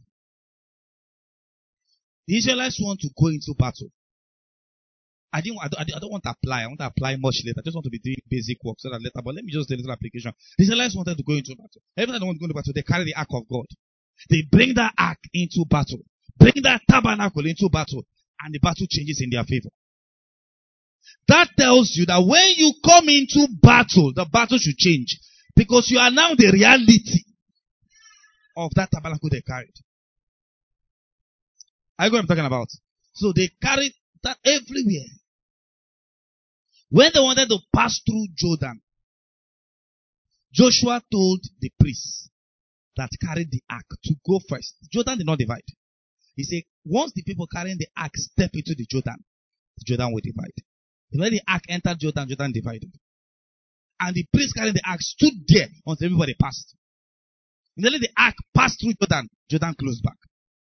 The Israelites want to go into battle. I didn't. I don't, I don't want to apply. I want to apply much later. I just want to be doing basic work so that later. But let me just do a little application. The Israelites wanted to go into battle. Every time they want to go into battle, they carry the ark of God. They bring that ark into battle. Bring that tabernacle into battle, and the battle changes in their favor. That tells you that when you come into battle, the battle should change, because you are now the reality of that tabernacle they carried. I know what I'm talking about. So they carried that everywhere. When they wanted to pass through Jordan, Joshua told the priests that carried the ark to go first. Jordan did not divide. He said, once the people carrying the ark step into the Jordan, the Jordan will divide. When the ark entered Jordan, Jordan divided. And the priests carrying the ark stood there until everybody passed. And then the ark passed through Jordan, Jordan closed back.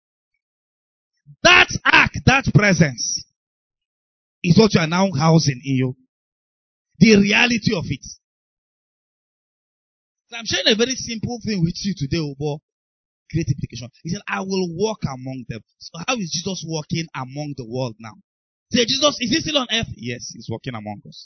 That ark, that presence, is what you are now housing in you. The reality of it. So I'm sharing a very simple thing with you today, about great implication. He said, I will walk among them. So how is Jesus walking among the world now? Say, Jesus, is he still on earth? Yes, he's walking among us.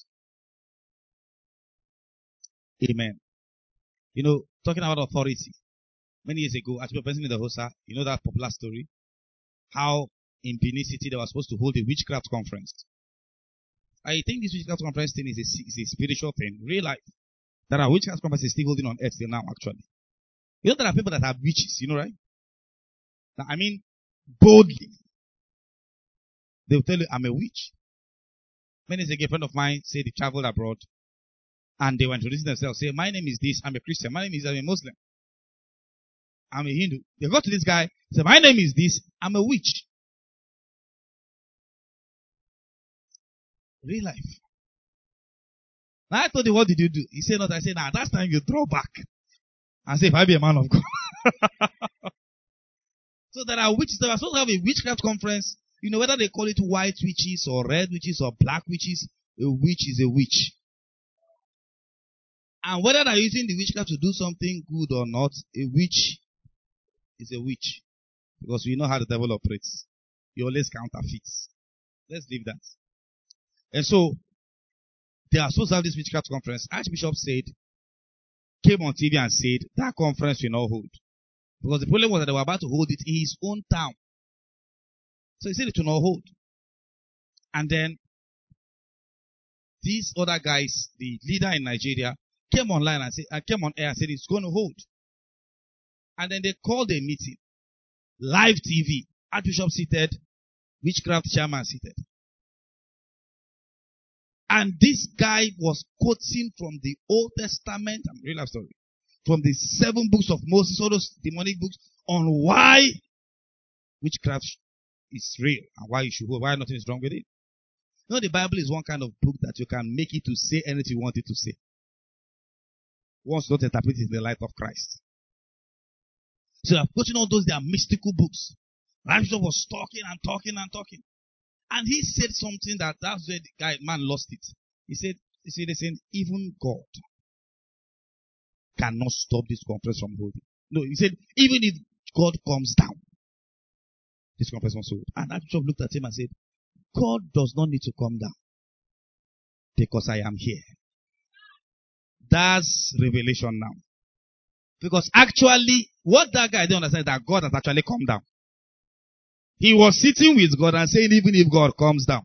Amen. You know, talking about authority. Many years ago, as we were presenting in the Hosa, you know that popular story? How in Benin City they were supposed to hold a witchcraft conference. I think this witchcraft conference thing is a, is a spiritual thing. Real life. There are witchcraft conferences still holding on earth till now, actually. You know there are people that have witches, you know, right? Now, I mean, boldly. They will tell you, I'm a witch. Many years ago, a friend of mine said he traveled abroad, and they were introducing themselves, say, my name is this, I'm a Christian. My name is, I'm a Muslim. I'm a Hindu. They got to this guy, say, my name is this, I'm a witch. Real life. Now I told him, what did you do? He said, not. I said, nah, that's time you draw back. And say, if I be a man of God. So there are witches. They are supposed to have a witchcraft conference. You know, whether they call it white witches or red witches or black witches, a witch is a witch. And whether they're using the witchcraft to do something good or not, a witch is a witch. Because we know how the devil operates. He always counterfeits. Let's leave that. And so, they are supposed to have this witchcraft conference. Archbishop said, came on T V and said, that conference will not hold. Because the problem was that they were about to hold it in his own town. So he said it will not hold. And then, these other guys, the leader in Nigeria, came online and said, uh, came on air and said it's going to hold. And then they called a meeting. Live T V. Archbishop seated. Witchcraft chairman seated. And this guy was quoting from the Old Testament, I'm real life story, from the seven books of Moses, all those demonic books, on why witchcraft is real and why you should hold, why nothing is wrong with it. You know, the Bible is one kind of book that you can make it to say anything you want it to say. Once not interpreted in the light of Christ. So I'm quoting all those, they are mystical books. Bishop was talking and talking and talking. And he said something that that's where the guy, man lost it. He said, he said, they said, even God cannot stop this conference from holding. No, he said, even if God comes down, this conference must hold. And that bishop looked at him and said, God does not need to come down because I am here. That's revelation now. Because actually, what that guy didn't understand is that God has actually come down. He was sitting with God and saying, even if God comes down.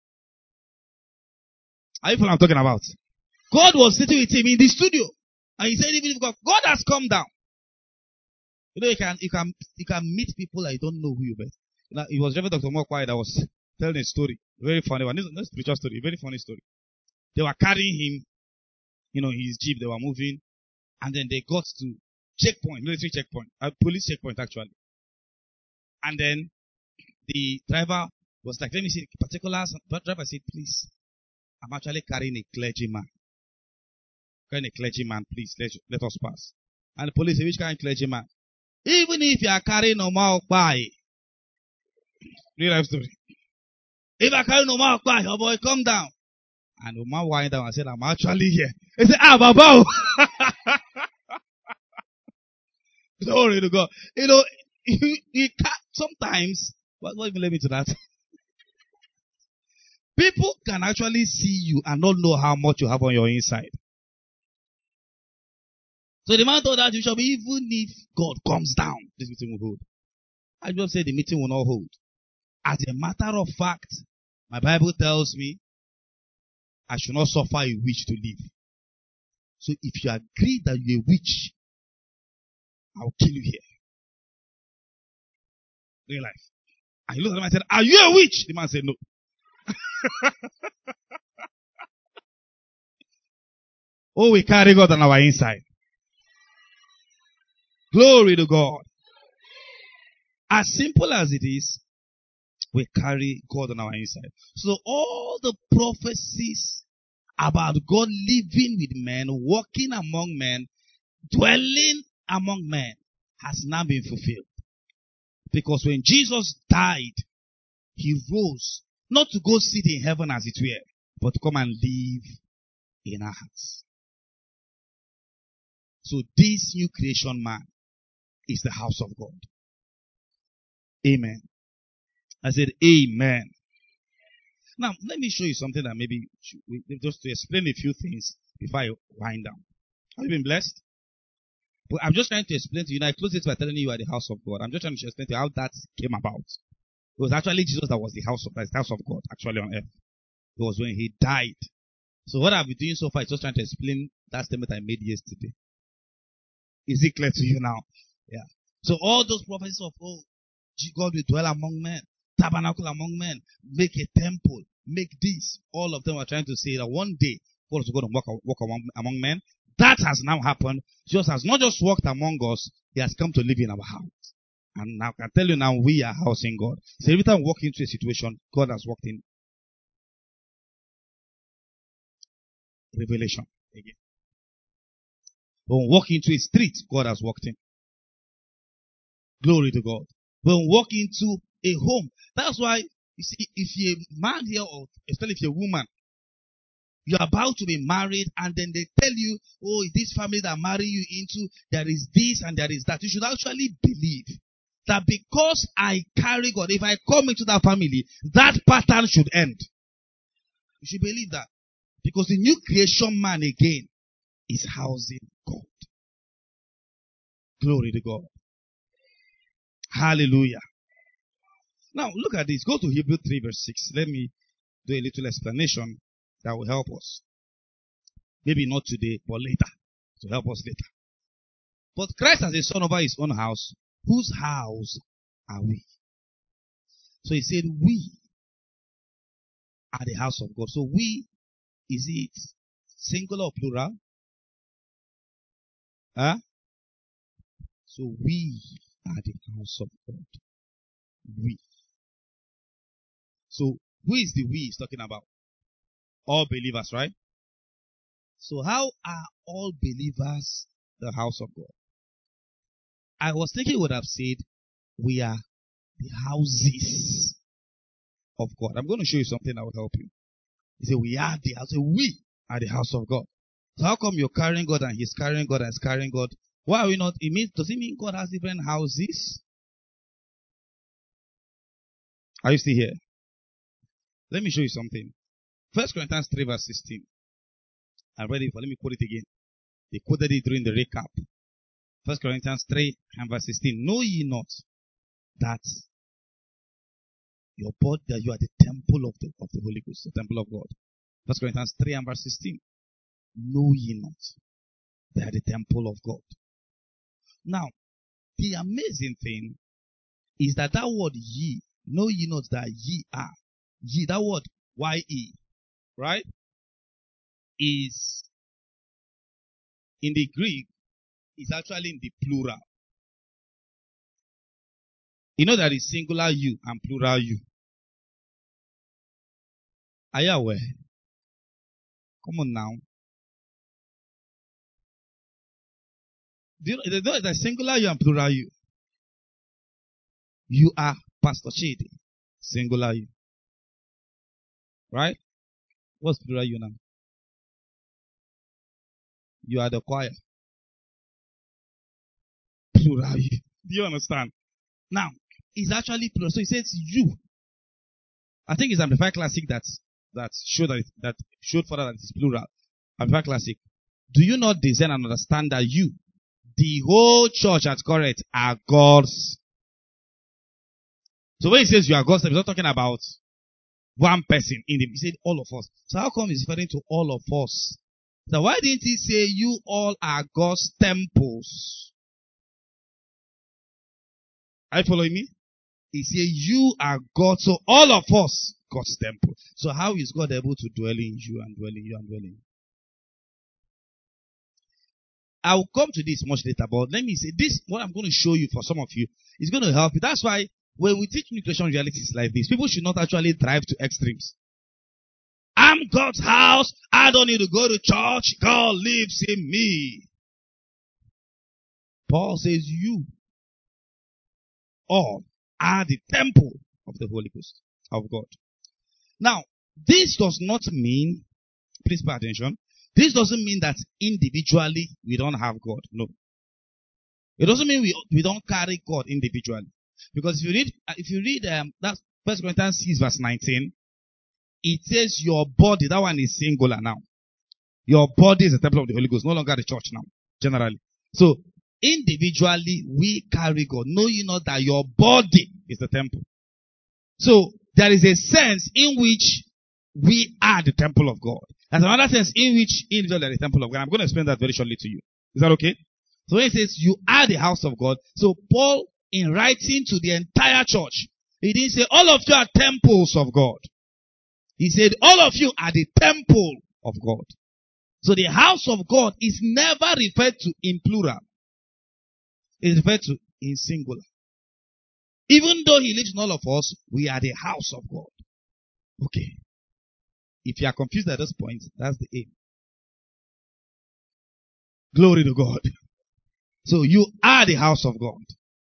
Are you what I'm talking about? God was sitting with him in the studio. And he said, even if God, God has come down. You know, you can, you can, you can meet people that you don't know who you met. You know, it was Reverend Doctor Mokwai that was telling a story. Very funny one. This is a spiritual story. Very funny story. They were carrying him, you know, his jeep. They were moving. And then they got to checkpoint, military checkpoint, a police checkpoint actually. And then the driver was like, let me see the particulars. The driver said, please, I'm actually carrying a clergyman. Carrying a clergyman, please, let, let us pass. And the police said, which kind of clergyman? Even if you are carrying Omar Okpai. Real life story. If I carry Omar Okpai, your boy, come down. And Omar wind down and said, I'm actually here. He said, ah, Baba. Glory to God. You know, you, you can't, sometimes, what, what even led me to that? People can actually see you and not know how much you have on your inside. So the man told that bishop, even if God comes down, this meeting will hold. I just said the meeting will not hold. As a matter of fact, my Bible tells me I should not suffer a witch to live. So if you agree that you're a witch, I'll kill you here. Real life. And he looked at him and said, are you a witch? The man said, no. Oh, we carry God on our inside. Glory to God. As simple as it is, we carry God on our inside. So all the prophecies about God living with men, walking among men, dwelling among men has now been fulfilled. Because when Jesus died, he rose not to go sit in heaven as it were, but to come and live in our hearts. So this new creation man is the house of God. Amen. I said amen. Now, let me show you something that maybe, just to explain a few things before I wind down. Have you been blessed? But I'm just trying to explain to you. Now, I close it by telling you you are the house of God. I'm just trying to explain to you how that came about. It was actually Jesus that was the house of, the house of God, actually on earth. It was when he died. So what I've been doing so far is just trying to explain that statement I made yesterday. Is it clear to you now? Yeah. So all those prophecies of, oh, God will dwell among men, tabernacle among men, make a temple, make this. All of them are trying to say that one day God is going to walk, walk among, among men. That has now happened. Jesus has not just walked among us, he has come to live in our house. And now I can tell you now, we are housing God. So every time we walk into a situation, God has walked in. Revelation again. When we walk into a street, God has walked in. Glory to God. When we walk into a home, that's why, you see, if you're a man here, or especially if you're a woman, you're about to be married, and then they tell you, oh, this family that marry you into, there is this and there is that. You should actually believe that because I carry God, if I come into that family, that pattern should end. You should believe that. Because the new creation man again is housing God. Glory to God. Hallelujah. Now look at this. Go to Hebrews three verse six. Let me do a little explanation that will help us. Maybe not today, but later. To help us later. But Christ has a son over his own house. Whose house are we? So he said, we are the house of God. So we, is it singular or plural? Huh? So we are the house of God. We. So, who is the we he's talking about? All believers, right? So, how are all believers the house of God? I was thinking would have said, we are the houses of God. I'm going to show you something that will help you. He said, we are the house. We are the house of God. So how come you're carrying God and he's carrying God and he's carrying God? Why are we not? It means, does it mean God has different houses? Are you still here? Let me show you something. First Corinthians three verse sixteen. I read it, but let me quote it again. They quoted it during the recap. First Corinthians three and verse sixteen. Know ye not that your body, that you are the temple of the, of the Holy Ghost, the temple of God. First Corinthians three and verse sixteen. Know ye not that you are the temple of God. Now, the amazing thing is that that word ye, know ye not that ye are. Ye, that word ye, right, is in the Greek, is actually in the plural. You know there is singular you and plural you. Are you aware? Come on now. Do you know there's singular you and plural you? You are Pastor Chidi. Singular you. Right? What's plural you now? You are the choir. Plural you. Do you understand? Now, it's actually plural. So it says you. I think it's Amplified Classic that that showed that, that showed further that it's plural. Amplified Classic. Do you not discern and understand that you, the whole church at Corinth, are God's? So when he says you are God's, he's not talking about one person in him. He said all of us. So how come he's referring to all of us? So why didn't he say you all are God's temples? Are you following me? He said you are God. So all of us, God's temple. So how is God able to dwell in you and dwell in you and dwell in you? I will come to this much later, but let me say this, what I'm going to show you for some of you is going to help you. That's why when we teach new creation realities like this, people should not actually drive to extremes. I'm God's house. I don't need to go to church. God lives in me. Paul says you all are the temple of the Holy Ghost of God. Now, this does not mean, please pay attention, this doesn't mean that individually we don't have God. No. It doesn't mean we, we don't carry God individually. Because if you read, if you read, um, that's First Corinthians six verse nineteen, it says your body, that one is singular now. Your body is the temple of the Holy Ghost, no longer the church now, generally. So, individually we carry God. Know ye not that your body is the temple. So, there is a sense in which we are the temple of God. There's another sense in which individually are the temple of God. I'm going to explain that very shortly to you. Is that okay? So when it says you are the house of God, so Paul, in writing to the entire church, he didn't say all of you are temples of God. He said all of you are the temple of God. So the house of God is never referred to in plural. It's referred to in singular. Even though he lives in all of us, we are the house of God. Okay. If you are confused at this point, that's the aim. Glory to God. So you are the house of God.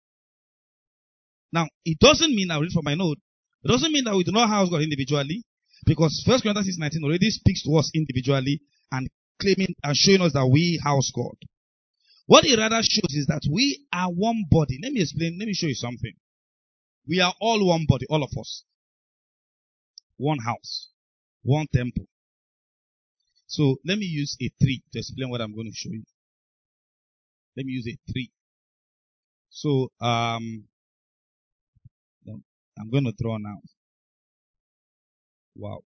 Now, it doesn't mean, I read from my note, it doesn't mean that we do not house God individually, because First Corinthians six nineteen already speaks to us individually and claiming and showing us that we house God. What it rather shows is that we are one body. Let me explain, let me show you something. We are all one body, all of us. One house. One temple. So let me use a tree to explain what I'm going to show you. Let me use a tree. So um I'm going to draw now. Wow.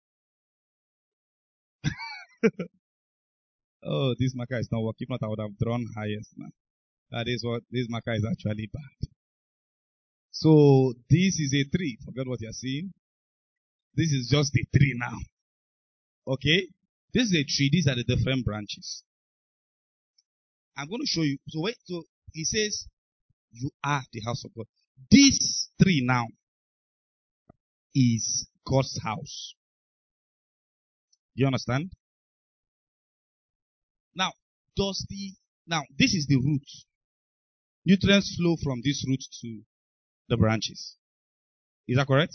Oh, this marker is not working. If not, I would have drawn highest now. That is what this marker is actually bad. So this is a tree. Forget what you're seeing. This is just a tree now. Okay? This is a tree. These are the different branches. I'm going to show you. So wait. So he says, You are the house of God. This tree now is God's house. Do you understand? Now, does the, now this is the root. Nutrients flow from this root to the branches. Is that correct?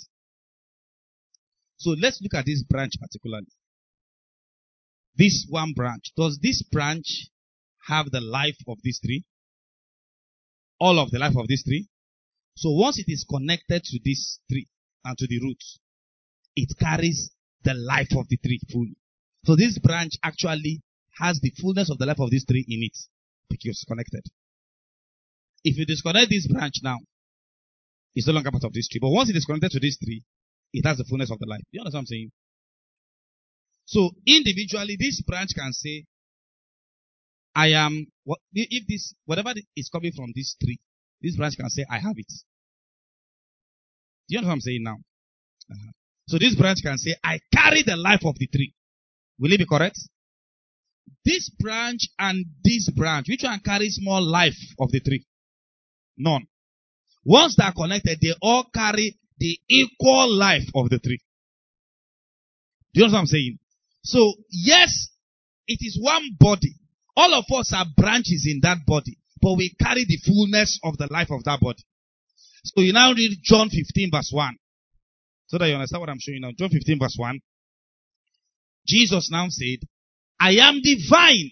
So let's look at this branch particularly. This one branch. Does this branch have the life of this tree? All of the life of this tree? So once it is connected to this tree and to the roots, it carries the life of the tree fully. So this branch actually has the fullness of the life of this tree in it because it's connected. If you disconnect this branch now, it's no longer part of this tree. But once it is connected to this tree, it has the fullness of the life. Do you understand what I'm saying? So individually, this branch can say, I am, what, if this, whatever is coming from this tree, this branch can say, I have it. Do you understand what I'm saying now? Uh-huh. So this branch can say, I carry the life of the tree. Will it be correct? This branch and this branch, which one carries more life of the tree? None. Once they are connected, they all carry the equal life of the tree. Do you know what I'm saying? So, yes, it is one body. All of us are branches in that body, but we carry the fullness of the life of that body. So you now read John fifteen verse one. So that you understand what I'm showing now. John fifteen verse one. Jesus now said, I am the vine.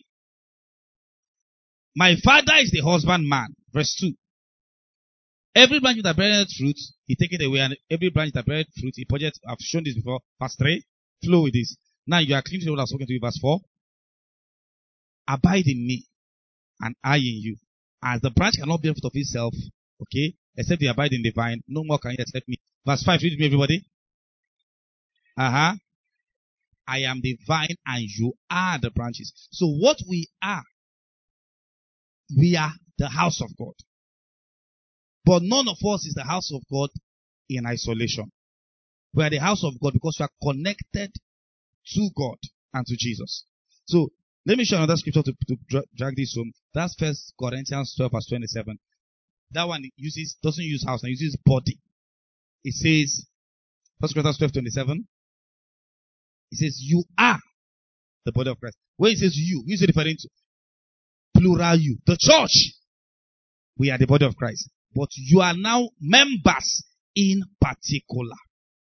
My Father is the husbandman. Verse two. Every branch that beareth fruit, he take it away, and every branch that beareth fruit, he purges. I've shown this before. Verse three. Flow with this. Now you are clean to what I've spoken to you. Verse four. Abide in me, and I in you. As the branch cannot bear fruit of itself, okay, except you abide in the vine, no more can you accept me. Verse five, read me everybody. Uh-huh. I am the vine and you are the branches. So what we are, we are the house of God. But none of us is the house of God in isolation. We are the house of God because we are connected to God and to Jesus. So let me show another scripture to, to drag this home. That's First Corinthians twelve verse twenty-seven. That one uses doesn't use house, it uses body. It says, First Corinthians twelve twenty-seven. It says, you are the body of Christ. When it says you, who is it referring to? Plural you. The church. We are the body of Christ. But you are now members in particular.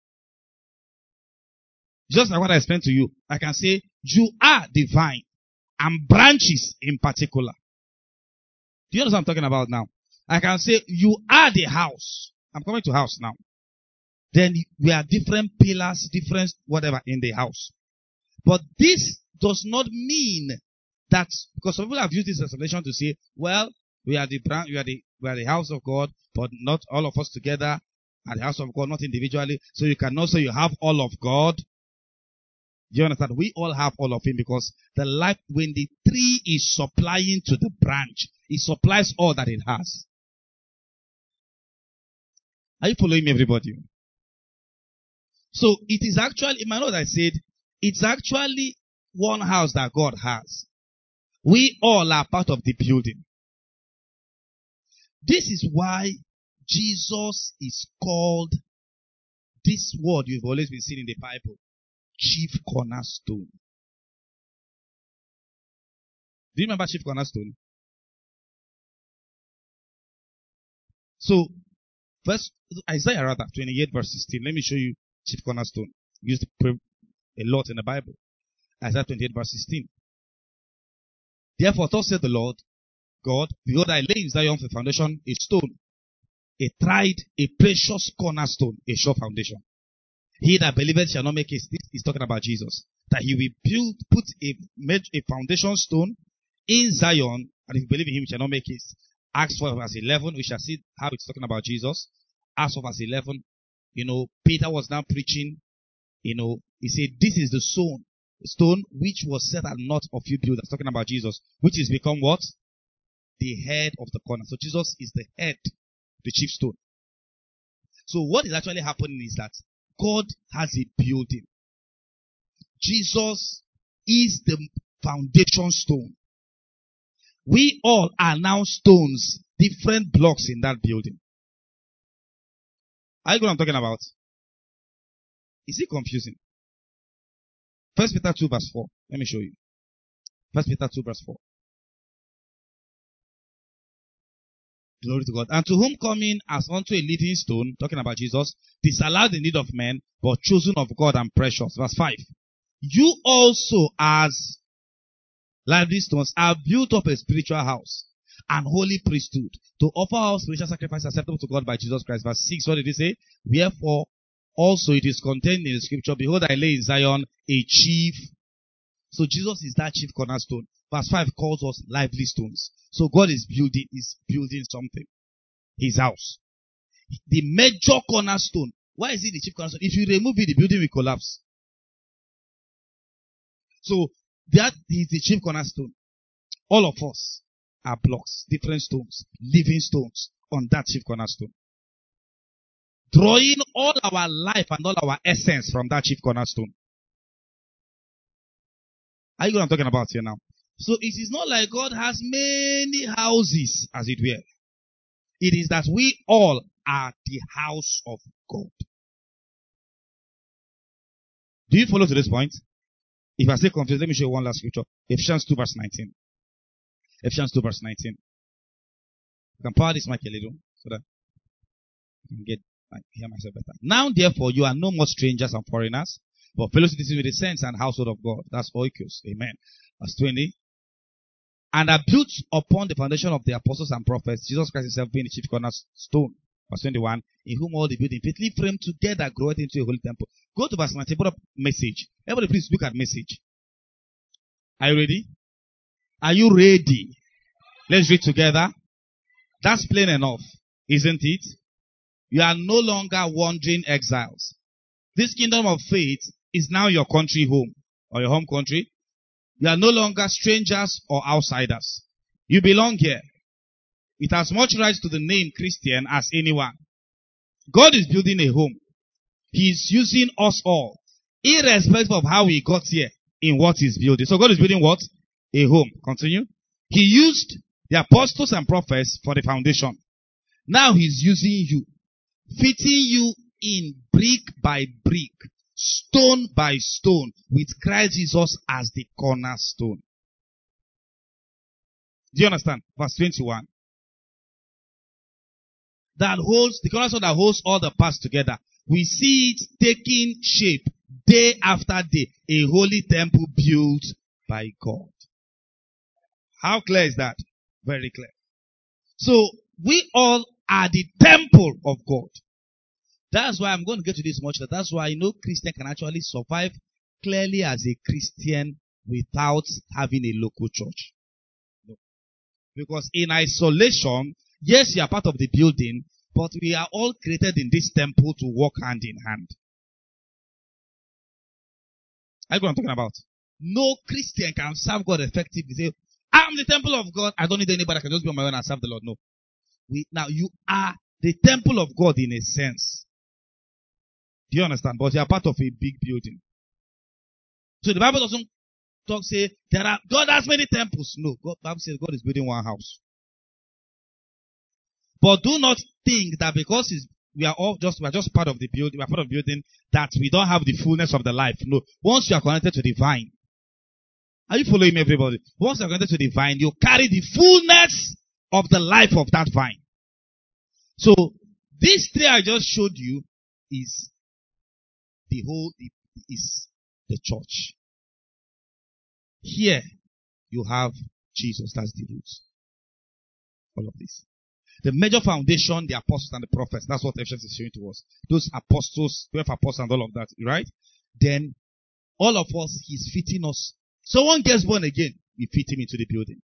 Just like what I explained to you. I can say, you are the vine and branches in particular. Do you understand what I'm talking about now? I can say, you are the house. I'm coming to house now. Then we are different pillars, different whatever in the house. But this does not mean that, because some people have used this explanation to say, well, we are the branch, we are the, we are the house of God, but not all of us together are the house of God, not individually. So you cannot say you have all of God. Do you understand? We all have all of Him because the life, when the tree is supplying to the branch, it supplies all that it has. Are you following me, everybody? So it is actually, in my note I said, it's actually one house that God has. We all are part of the building. This is why Jesus is called, this word you've always been seeing in the Bible, chief cornerstone. Do you remember chief cornerstone? So, first, Isaiah rather, twenty-eight verse sixteen. Let me show you chief cornerstone. Used a lot in the Bible. Isaiah twenty-eight verse sixteen. Therefore, thus said the Lord God, behold, I lay in Zion for foundation a stone, a tried, a precious cornerstone, a sure foundation. He that believeth shall not make haste. This is talking about Jesus. That he will build, put a, a foundation stone in Zion, and if you believe in him, shall not make haste. Acts four verse eleven, we shall see how it's talking about Jesus. Acts four verse eleven, you know, Peter was now preaching, you know, he said, this is the stone, stone which was set at naught of you builders, talking about Jesus, which is become what? The head of the corner. So Jesus is the head, the chief stone. So what is actually happening is that God has a building. Jesus is the foundation stone. We all are now stones different blocks in that building. Are you know what I'm talking about? Is it confusing? First Peter two verse four. Let me show you. First Peter two verse four. Glory to God. And to whom coming as unto a living stone, talking about Jesus, disallowed the need of men, but chosen of God and precious. Verse five. You also as lively stones are built up a spiritual house and holy priesthood to offer our spiritual sacrifice acceptable to God by Jesus Christ. Verse six. What did he say? Wherefore also it is contained in the scripture, behold, I lay in Zion a chief. So Jesus is that chief cornerstone. Verse five calls us lively stones. So God is building, is building something. His house. The major cornerstone. Why is it the chief cornerstone? If you remove it, the building will collapse. So that is the chief cornerstone. All of us are blocks, different stones, living stones on that chief cornerstone. Drawing all our life and all our essence from that chief cornerstone. Are you know what I'm talking about here now? So it is not like God has many houses, as it were. It is that we all are the house of God. Do you follow to this point? If I say confused, let me show you one last scripture. Ephesians two verse nineteen. Ephesians two verse nineteen. You can power this mic a little so that I can get I hear myself better. Now therefore you are no more strangers and foreigners, but fellow citizens with the saints and household of God. That's oikos. Amen. Verse twenty. And are built upon the foundation of the apostles and prophets, Jesus Christ himself being the chief cornerstone. Verse twenty-one. In whom all the building fitly framed together groweth into a holy temple. Go to verse nineteen. Put up message. Everybody please look at message. Are you ready? Are you ready? Let's read together. That's plain enough, isn't it? You are no longer wandering exiles. This kingdom of faith is now your country home, or your home country. You are no longer strangers or outsiders. You belong here. It has much right to the name Christian as anyone. God is building a home. He is using us all, irrespective of how we got here, in what He's building. So God is building what? A home. Continue. He used the apostles and prophets for the foundation. Now He's using you, fitting you in brick by brick, stone by stone, with Christ Jesus as the cornerstone. Do you understand? Verse twenty-one. That holds, the cornerstone that holds all the parts together. We see it taking shape day after day. A holy temple built by God. How clear is that? Very clear. So, we all are the temple of God. That's why I'm going to get to this much. That's why I know Christian can actually survive clearly as a Christian without having a local church. No. Because in isolation, yes, you are part of the building, but we are all created in this temple to walk hand in hand. I know what I'm talking about. No Christian can serve God effectively. Say, I'm the temple of God. I don't need anybody. I can just be on my own and serve the Lord. No. We, now you are the temple of God in a sense. Do you understand? But you are part of a big building. So the Bible doesn't talk, say, there are, God has many temples. No. God, the Bible says God is building one house. But do not think that because it's, we are all just, we are just part of the building, we are part of the building, that we don't have the fullness of the life. No. Once you are connected to the vine, are you following me, everybody? Once you are connected to the vine, you carry the fullness of the life of that vine. So, this tree I just showed you is the whole, is the church. Here, you have Jesus. That's the roots. All of this. The major foundation, the apostles and the prophets. That's what Ephesians is showing to us. Those apostles, twelve apostles and all of that, right? Then, all of us, He's fitting us. Someone gets born again, we fit him into the building.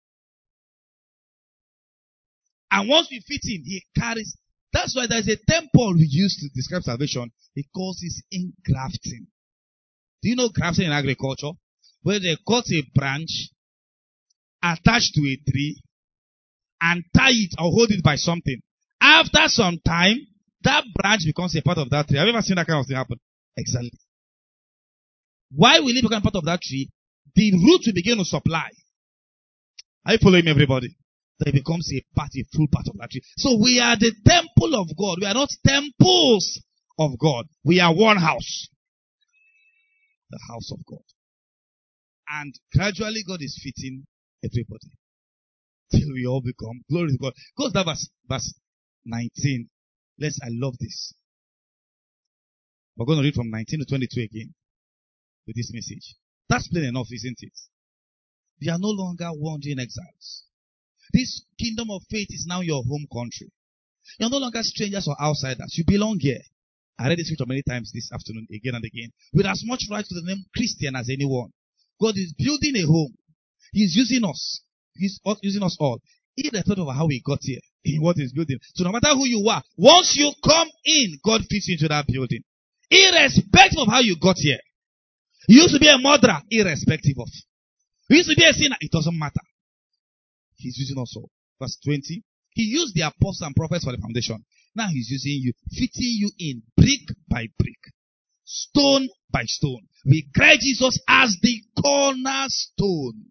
And once we fit him, he carries. That's why there's a temple we use to describe salvation. It calls it engrafting. Do you know grafting in agriculture? Where they cut a branch, attach to a tree, and tie it or hold it by something. After some time, that branch becomes a part of that tree. Have you ever seen that kind of thing happen? Exactly. Why will it become part of that tree? The root will begin to supply. Are you following me, everybody? then it becomes a part, a full part of that tree. So we are the temple of God. We are not temples of God. We are one house. The house of God. And gradually God is fitting everybody. Till we all become, glory to God. Go to that verse, verse nineteen. Let's, I love this. We're going to read from nineteen to twenty-two again with this message. That's plain enough, isn't it? We are no longer wandering exiles. This kingdom of faith is now your home country. You're no longer strangers or outsiders. You belong here. I read this scripture many times this afternoon, again and again. With as much right to the name Christian as anyone. God is building a home. He's using us. He's using us all. Irrespective of how we got here, in what He's building. So no matter who you are, once you come in, God fits you into that building. Irrespective of how you got here. You used to be a murderer, irrespective of. You used to be a sinner, it doesn't matter. He's using us all. Verse twenty. He used the apostles and prophets for the foundation. Now He's using you, fitting you in brick by brick, stone by stone. We cry Jesus as the cornerstone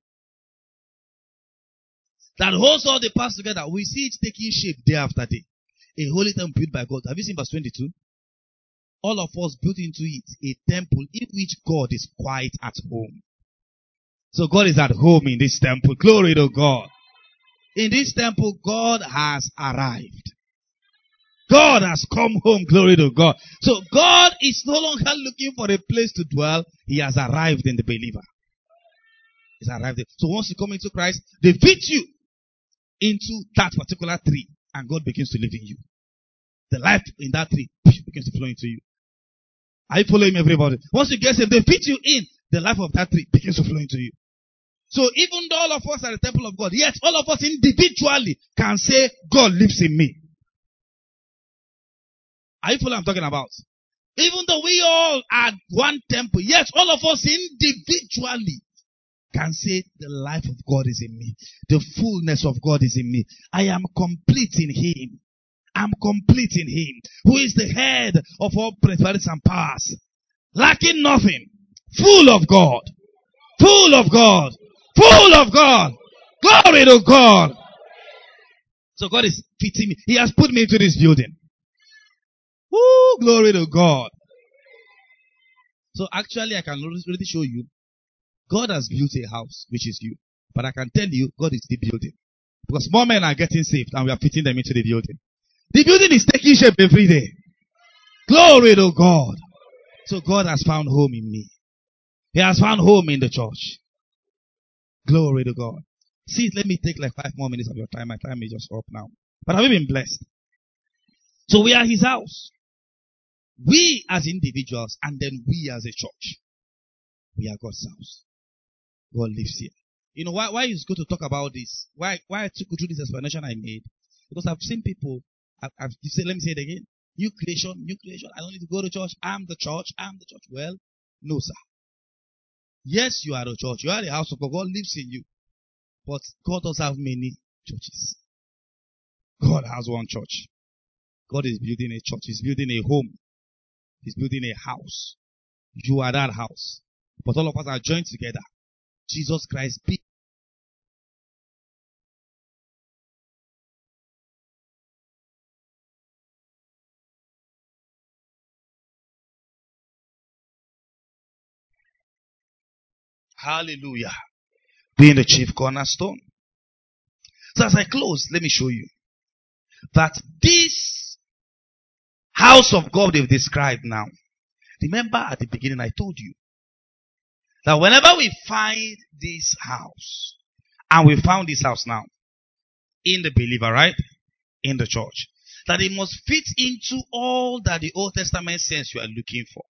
that holds all the parts together. We see it taking shape day after day. A holy temple built by God. Have you seen verse twenty-two? All of us built into it a temple in which God is quite at home. So God is at home in this temple. Glory to God. In this temple, God has arrived. God has come home. Glory to God. So God is no longer looking for a place to dwell. He has arrived in the believer. He's arrived there. So once you come into Christ, they fit you into that particular tree, and God begins to live in you. The life in that tree begins to flow into you. Are you following me, everybody? Once you get saved, they fit you in. The life of that tree begins to flow into you. So even though all of us are the temple of God, yet all of us individually can say, God lives in me. Are you following what I'm talking about? Even though we all are one temple, yet all of us individually can say, the life of God is in me. The fullness of God is in me. I am complete in Him. I'm complete in Him, who is the head of all principalities and powers. Lacking nothing. Full of God. Full of God. Full of God. Glory to God. So God is fitting me. He has put me into this building. Woo, glory to God. So actually I can already show you, God has built a house, which is you. But I can tell you, God is the building. Because more men are getting saved and we are fitting them into the building. The building is taking shape every day. Glory to God. So God has found home in me. He has found home in the church. Glory to God. See, let me take like five more minutes of your time. My time is just up now. But have you been blessed? So we are His house. We as individuals and then we as a church. We are God's house. God lives here. You know why, why it's good to talk about this? Why, why I took you through this explanation I made? Because I've seen people, I've, I've, say, let me say it again. New creation, new creation. I don't need to go to church. I'm the church. I'm the church. Well, no, sir. Yes, you are the church. You are the house of God. God lives in you. But God does have many churches. God has one church. God is building a church. He's building a home. He's building a house. You are that house. But all of us are joined together. Jesus Christ be. Hallelujah. Being the chief cornerstone. So as I close, let me show you that this house of God they've described now. Remember at the beginning I told you that whenever we find this house, and we found this house now, in the believer, right? In the church, that it must fit into all that the Old Testament says you are looking for.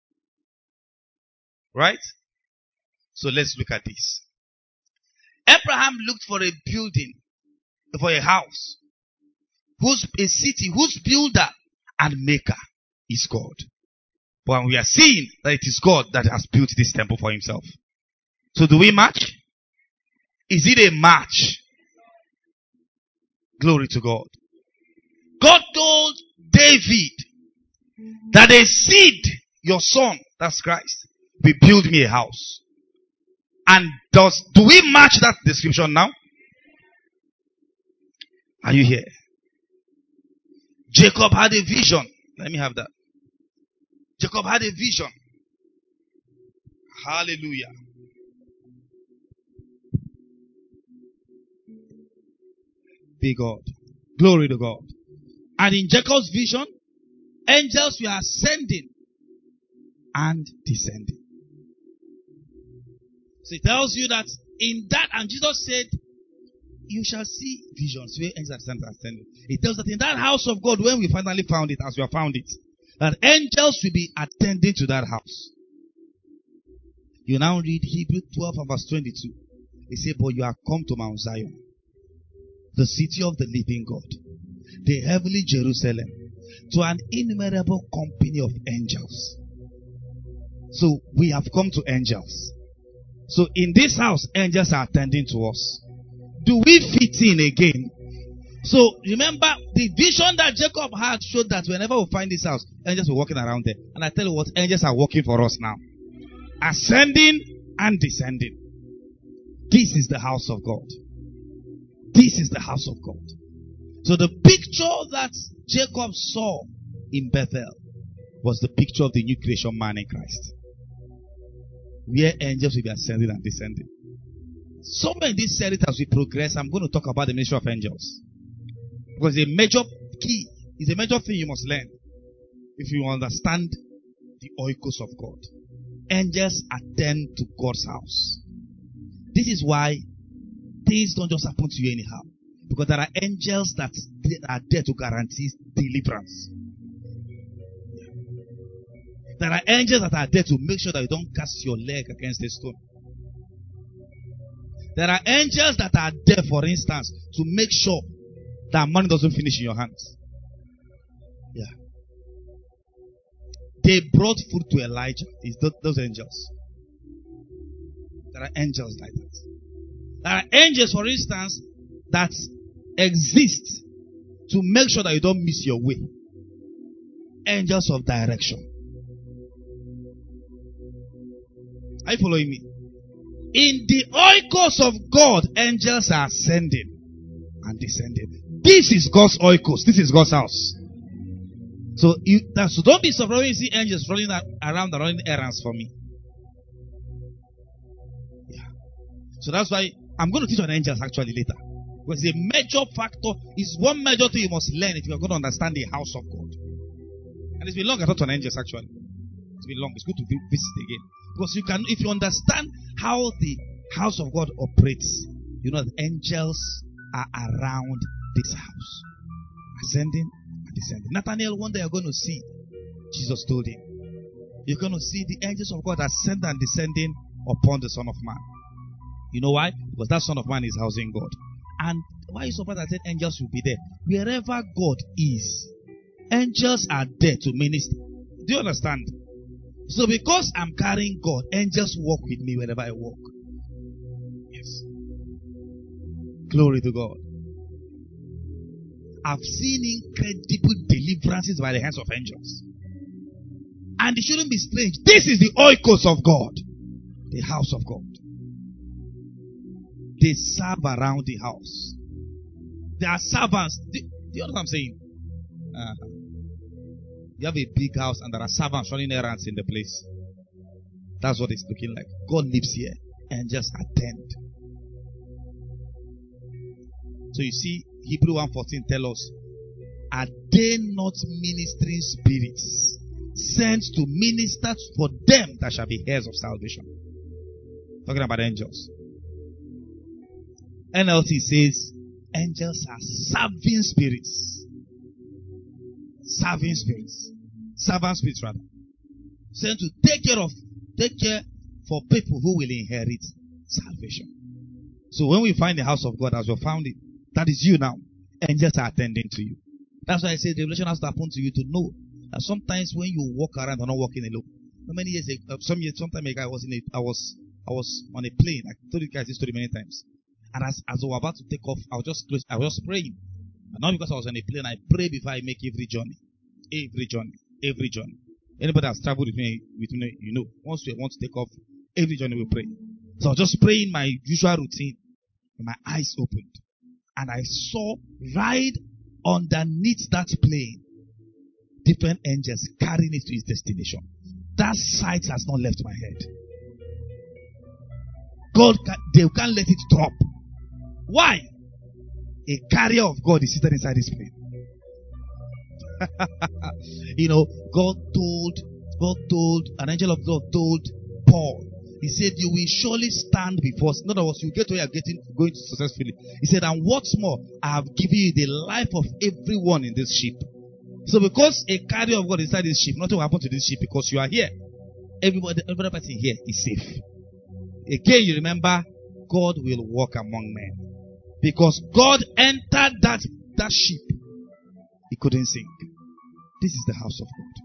Right? So let's look at this. Abraham looked for a building, for a house, whose a city whose builder and maker is God. But we are seeing that it is God that has built this temple for Himself. So do we match? Is it a match? Glory to God. God told David that a seed, your son, that's Christ, will build me a house. And does, do we match that description now? Are you here? Jacob had a vision. Let me have that. Jacob had a vision. Hallelujah. Be God. Glory to God. And in Jacob's vision, angels were ascending and descending. So it tells you that in that, and Jesus said, you shall see visions where angels are ascending. It tells that in that house of God, when we finally found it, as we have found it, that angels will be attending to that house. You now read Hebrews twelve and verse twenty-two. It says, but you are come to Mount Zion, the city of the living God, the heavenly Jerusalem, to an innumerable company of angels. So we have come to angels. So in this house, angels are attending to us. Do we fit in again? So remember, the vision that Jacob had showed that whenever we find this house, angels were walking around there. And I tell you what, angels are working for us now. Ascending and descending. This is the house of God. This is the house of God. So the picture that Jacob saw in Bethel was the picture of the new creation man in Christ, where angels will be ascending and descending. Somewhere in this series, as we progress, I'm going to talk about the ministry of angels. Because a major key is a major thing you must learn if you understand the oikos of God. Angels attend to God's house. This is why things don't just happen to you anyhow. Because there are angels that are there to guarantee deliverance. There are angels that are there to make sure that you don't cast your leg against a stone. There are angels that are there, for instance, to make sure that money doesn't finish in your hands. Yeah. They brought food to Elijah. It's those angels. There are angels like that. There are angels, for instance, that exist to make sure that you don't miss your way. Angels of direction. Are you following me? In the oikos of God, angels are ascending and descending. This is God's oikos. This is God's house. So, you, that, so don't be surprised when you see angels running around and running errands for me. Yeah. So that's why I'm going to teach on angels actually later. Because a major factor is one major thing you must learn if you're going to understand the house of God. And it's been long I taught on angels actually. It's been long. It's good to visit again. Because you can, if you understand how the house of God operates, you know that angels are around this house, ascending and descending. Nathanael, one day you're going to see, Jesus told him, you're going to see the angels of God ascending and descending upon the Son of Man. You know why? Because that Son of Man is housing God. And why is so far that I said angels will be there? Wherever God is, angels are there to minister. Do you understand? So because I'm carrying God, angels walk with me wherever I walk. Yes. Glory to God. I've seen incredible deliverances by the hands of angels. And it shouldn't be strange. This is the oikos of God. The house of God. They serve around the house. They are servants. Do, do you know what I'm saying? Uh-huh. You have a big house and there are servants running errands in the place. That's what it's looking like. God lives here and just attend. So you see, Hebrews one fourteen tells us, are they not ministering spirits sent to minister for them that shall be heirs of salvation? Talking about angels. N L T says, angels are serving spirits. Serving spirits. Servant spirits rather. Sent to take care of, take care for people who will inherit salvation. So when we find the house of God as we found it, that is you now. Angels are attending to you. That's why I say the revelation has to happen to you to know that sometimes when you walk around, you're not walking alone. How many years ago, some years, sometime ago, I was in a, I was, I was on a plane. I told you guys this story many times. And as, as we were about to take off, I was just close, I was just praying. And not because I was on a plane, I pray before I make every journey. Every journey. Every journey. Anybody that's traveled with me, with me, you know, once we want to take off, every journey we pray. So I was just praying my usual routine. And my eyes opened. And I saw right underneath that plane different angels carrying it to its destination. That sight has not left my head. God, can, they can't let it drop. Why? A carrier of God is seated inside this plane. You know, God told, God told, an angel of God told Paul, he said, you will surely stand before us. In other words, you get where you are getting, going successfully. He said, and what's more, I have given you the life of everyone in this ship. So because a carrier of God is inside this ship, nothing will happen to this ship because you are here. Everybody, every person here is safe. Again, you remember, God will walk among men. Because God entered that, that ship. He couldn't sink. This is the house of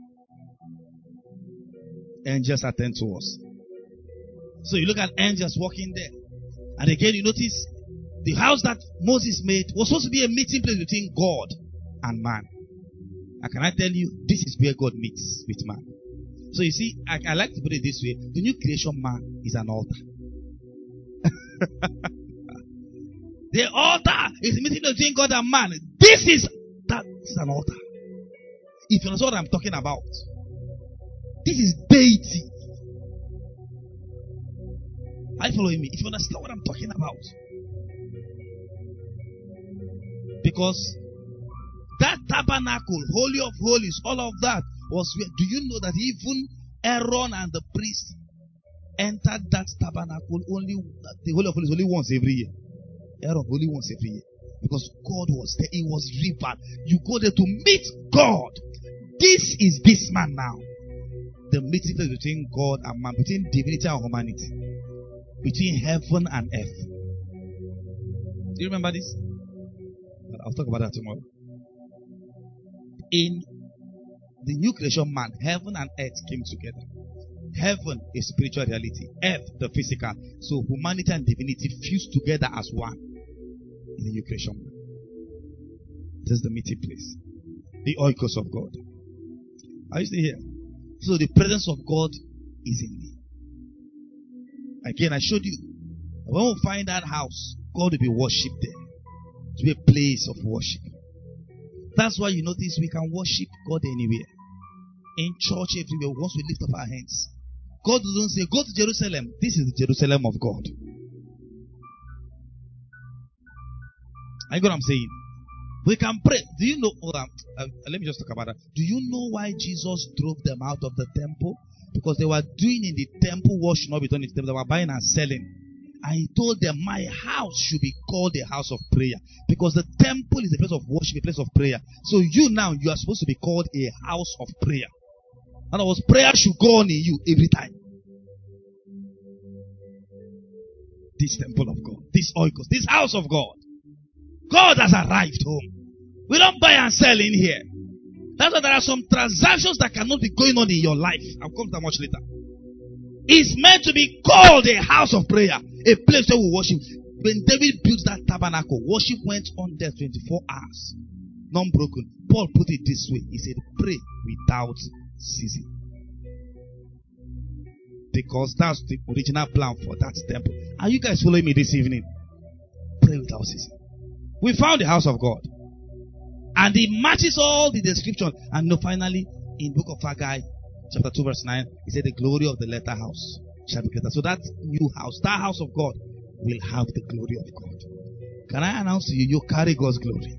God. Angels attend to us. So you look at angels walking there. And again, you notice the house that Moses made was supposed to be a meeting place between God and man. And can I tell you, this is where God meets with man. So you see, I, I like to put it this way. The new creation man is an altar. The altar is a meeting between God and man. This is, that is an altar. If you know what I'm talking about. This is deity. Are you following me? If you understand what I'm talking about. Because that tabernacle, holy of holies, all of that was where, do you know that even Aaron and the priest entered that tabernacle only, the holy of holies only once every year. Aaron only once every year. Because God was there. It was river. You go there to meet God. This is this man now. The meeting between God and man, between divinity and humanity, between heaven and earth. Do you remember this? I'll talk about that tomorrow. In the new creation man, heaven and earth came together. Heaven is spiritual reality, earth the physical. So humanity and divinity fused together as one in the new creation man. This is the meeting place. The oikos of God. Are you still here? So the presence of God is in me. Again, I showed you. When we find that house, God will be worshipped there. To be a place of worship. That's why you notice we can worship God anywhere. In church, everywhere. Once we lift up our hands. God doesn't say, go to Jerusalem. This is the Jerusalem of God. I get what I'm saying? We can pray. Do you know, oh, uh, uh, let me just talk about that. Do you know why Jesus drove them out of the temple? Because they were doing in the temple what should not be done in the temple. They were buying and selling. And he told them, my house should be called a house of prayer. Because the temple is a place of worship, a place of prayer. So you now, you are supposed to be called a house of prayer. In other words, prayer should go on in you every time. This temple of God, this oikos, this house of God. God has arrived home. We don't buy and sell in here. That's why there are some transactions that cannot be going on in your life. I'll come to that much later. It's meant to be called a house of prayer, a place where we worship. When David built that tabernacle, worship went on there twenty-four hours, non-broken. Paul put it this way. He said, pray without ceasing. Because that's the original plan for that temple. Are you guys following me this evening? Pray without ceasing. We found the house of God. And it matches all the description. And no, finally, in the book of Haggai, chapter two, verse nine, he said, the glory of the latter house shall be greater. So that new house, that house of God, will have the glory of God. Can I announce to you, you carry God's glory.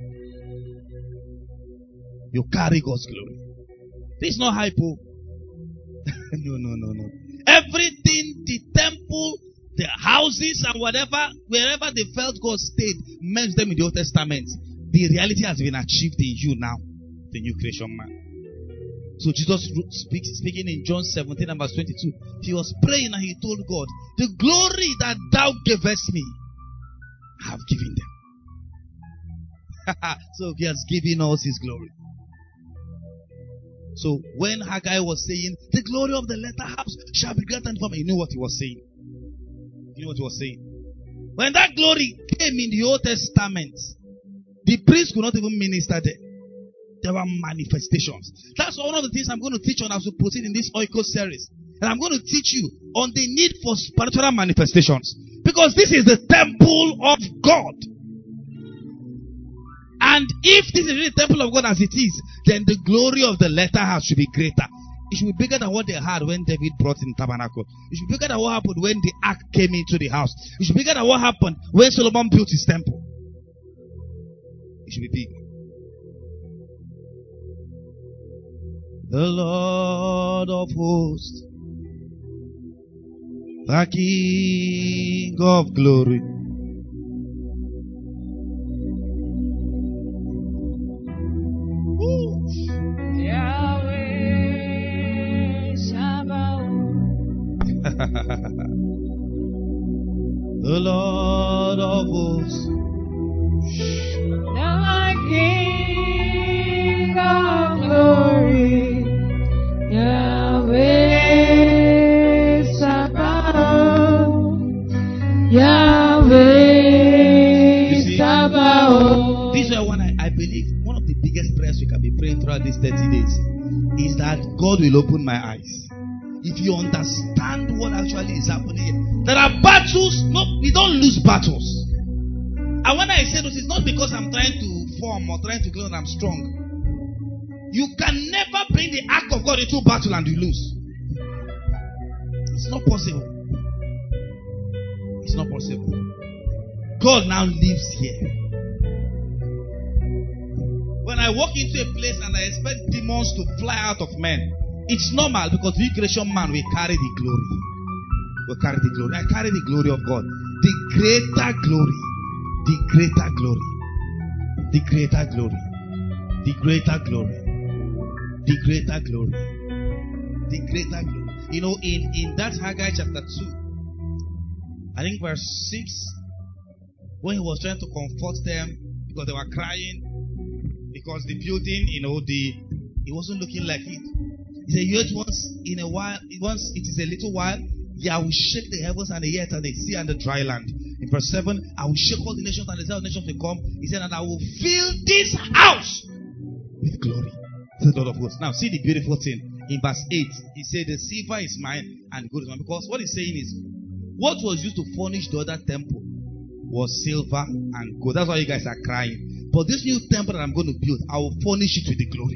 You carry God's glory. This is not hypo. no, no, no, no. Everything, the temple, the houses and whatever, wherever they felt God stayed, meant them in the Old Testament. The reality has been achieved in you now, the new creation man. So Jesus speaks, speaking in John seventeen and verse twenty-two, he was praying and he told God, the glory that thou gavest me, I have given them. So he has given us his glory. So when Haggai was saying, the glory of the latter house shall be greater than former, you know what he was saying? You know what he was saying? When that glory came in the Old Testament, the priest could not even minister there. There were manifestations. That's one of the things I'm going to teach on as we proceed in this Oikos series. And I'm going to teach you on the need for spiritual manifestations. Because this is the temple of God. And if this is really the temple of God as it is, then the glory of the latter house should be greater. It should be bigger than what they had when David brought in the tabernacle. It should be bigger than what happened when the ark came into the house. It should be bigger than what happened when Solomon built his temple. It should be big. The Lord of hosts, the King of glory, Yahweh Sabaoth. the Lord of hosts, The King of glory, Yahweh Sabaoth, Yahweh You see, Sabaoth. this is one I, I believe one of the biggest prayers we can be praying throughout these thirty days is that God will open my eyes. If you understand what actually is happening here, there are battles. No, we don't lose battles. And when I say this, it's not because I'm trying to form or trying to claim that I'm strong. You can never bring the ark of God into battle and you lose. It's not possible. It's not possible. God now lives here. When I walk into a place and I expect demons to fly out of men, it's normal because the creation man will carry the glory. Will carry the glory. I carry the glory of God. The greater glory. The greater glory. The greater glory. The greater glory. The greater glory. The greater glory. You know, in, in that Haggai chapter two, I think verse six, when he was trying to comfort them because they were crying, because the building, you know, the it wasn't looking like it. He said, yet once in a while, once it is a little while, yeah, I will shake the heavens and the earth and the sea and the dry land. In verse seven, I will shake all the nations and the other nations will come. He said, and I will fill this house with glory. The Lord of hosts. Now, see the beautiful thing. In verse eight, he said, the silver is mine and gold is mine. Because what he's saying is, what was used to furnish the other temple was silver and gold. That's why you guys are crying. But this new temple that I'm going to build, I will furnish it with the glory.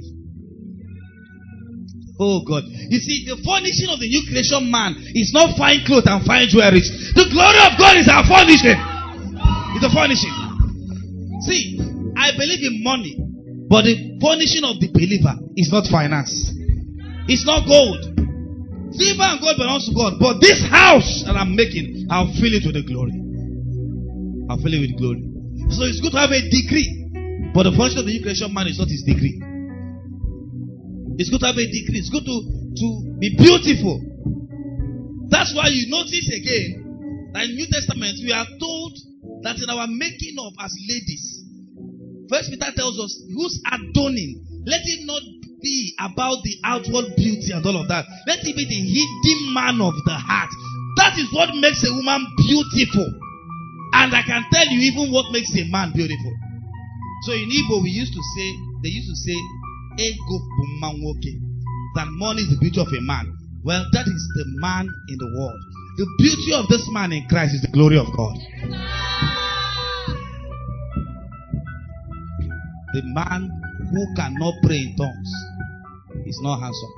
Oh God. You see, the furnishing of the new creation man is not fine clothes and fine jewelry. The glory of God is our furnishing. It's a furnishing. See, I believe in money, but the furnishing of the believer is not finance. It's not gold. Silver and gold belongs to God. But this house that I'm making, I'll fill it with the glory. I'll fill it with glory. So it's good to have a degree, but the function of the new creation man is not his degree. It's good to have a degree. It's good to, to be beautiful. That's why you notice again that in the New Testament we are told that in our making up as ladies, First Peter tells us, who's adorning, let it not be about the outward beauty and all of that. Let it be the hidden man of the heart. That is what makes a woman beautiful. And I can tell you even what makes a man beautiful. So in Igbo we used to say, they used to say, ego bumanwoke, that money is the beauty of a man. Well, that is the man in the world. The beauty of this man in Christ is the glory of God. The man who cannot pray in tongues is not handsome.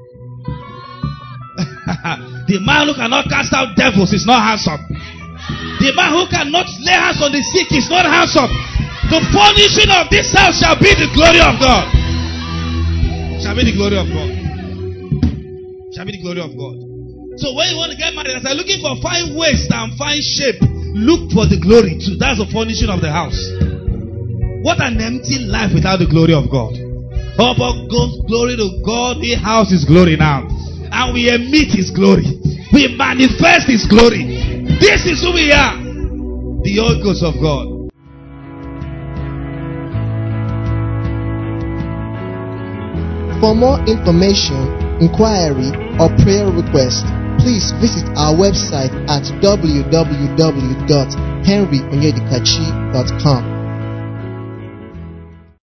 The man who cannot cast out devils is not handsome. The man who cannot lay hands on the sick is not handsome. The furnishing of this house shall be the glory of God. Shall be the glory of God. Shall be the glory of God. So when you want to get married, as I'm looking for fine waist and fine shape, look for the glory too. That's the furnishing of the house. What an empty life without the glory of God. Oh, but God's glory to God, we house His glory now. And we emit His glory. We manifest His glory. This is who we are. The oracles of God. For more information, inquiry, or prayer request, please visit our website at w w w dot henry onyedikachi dot com.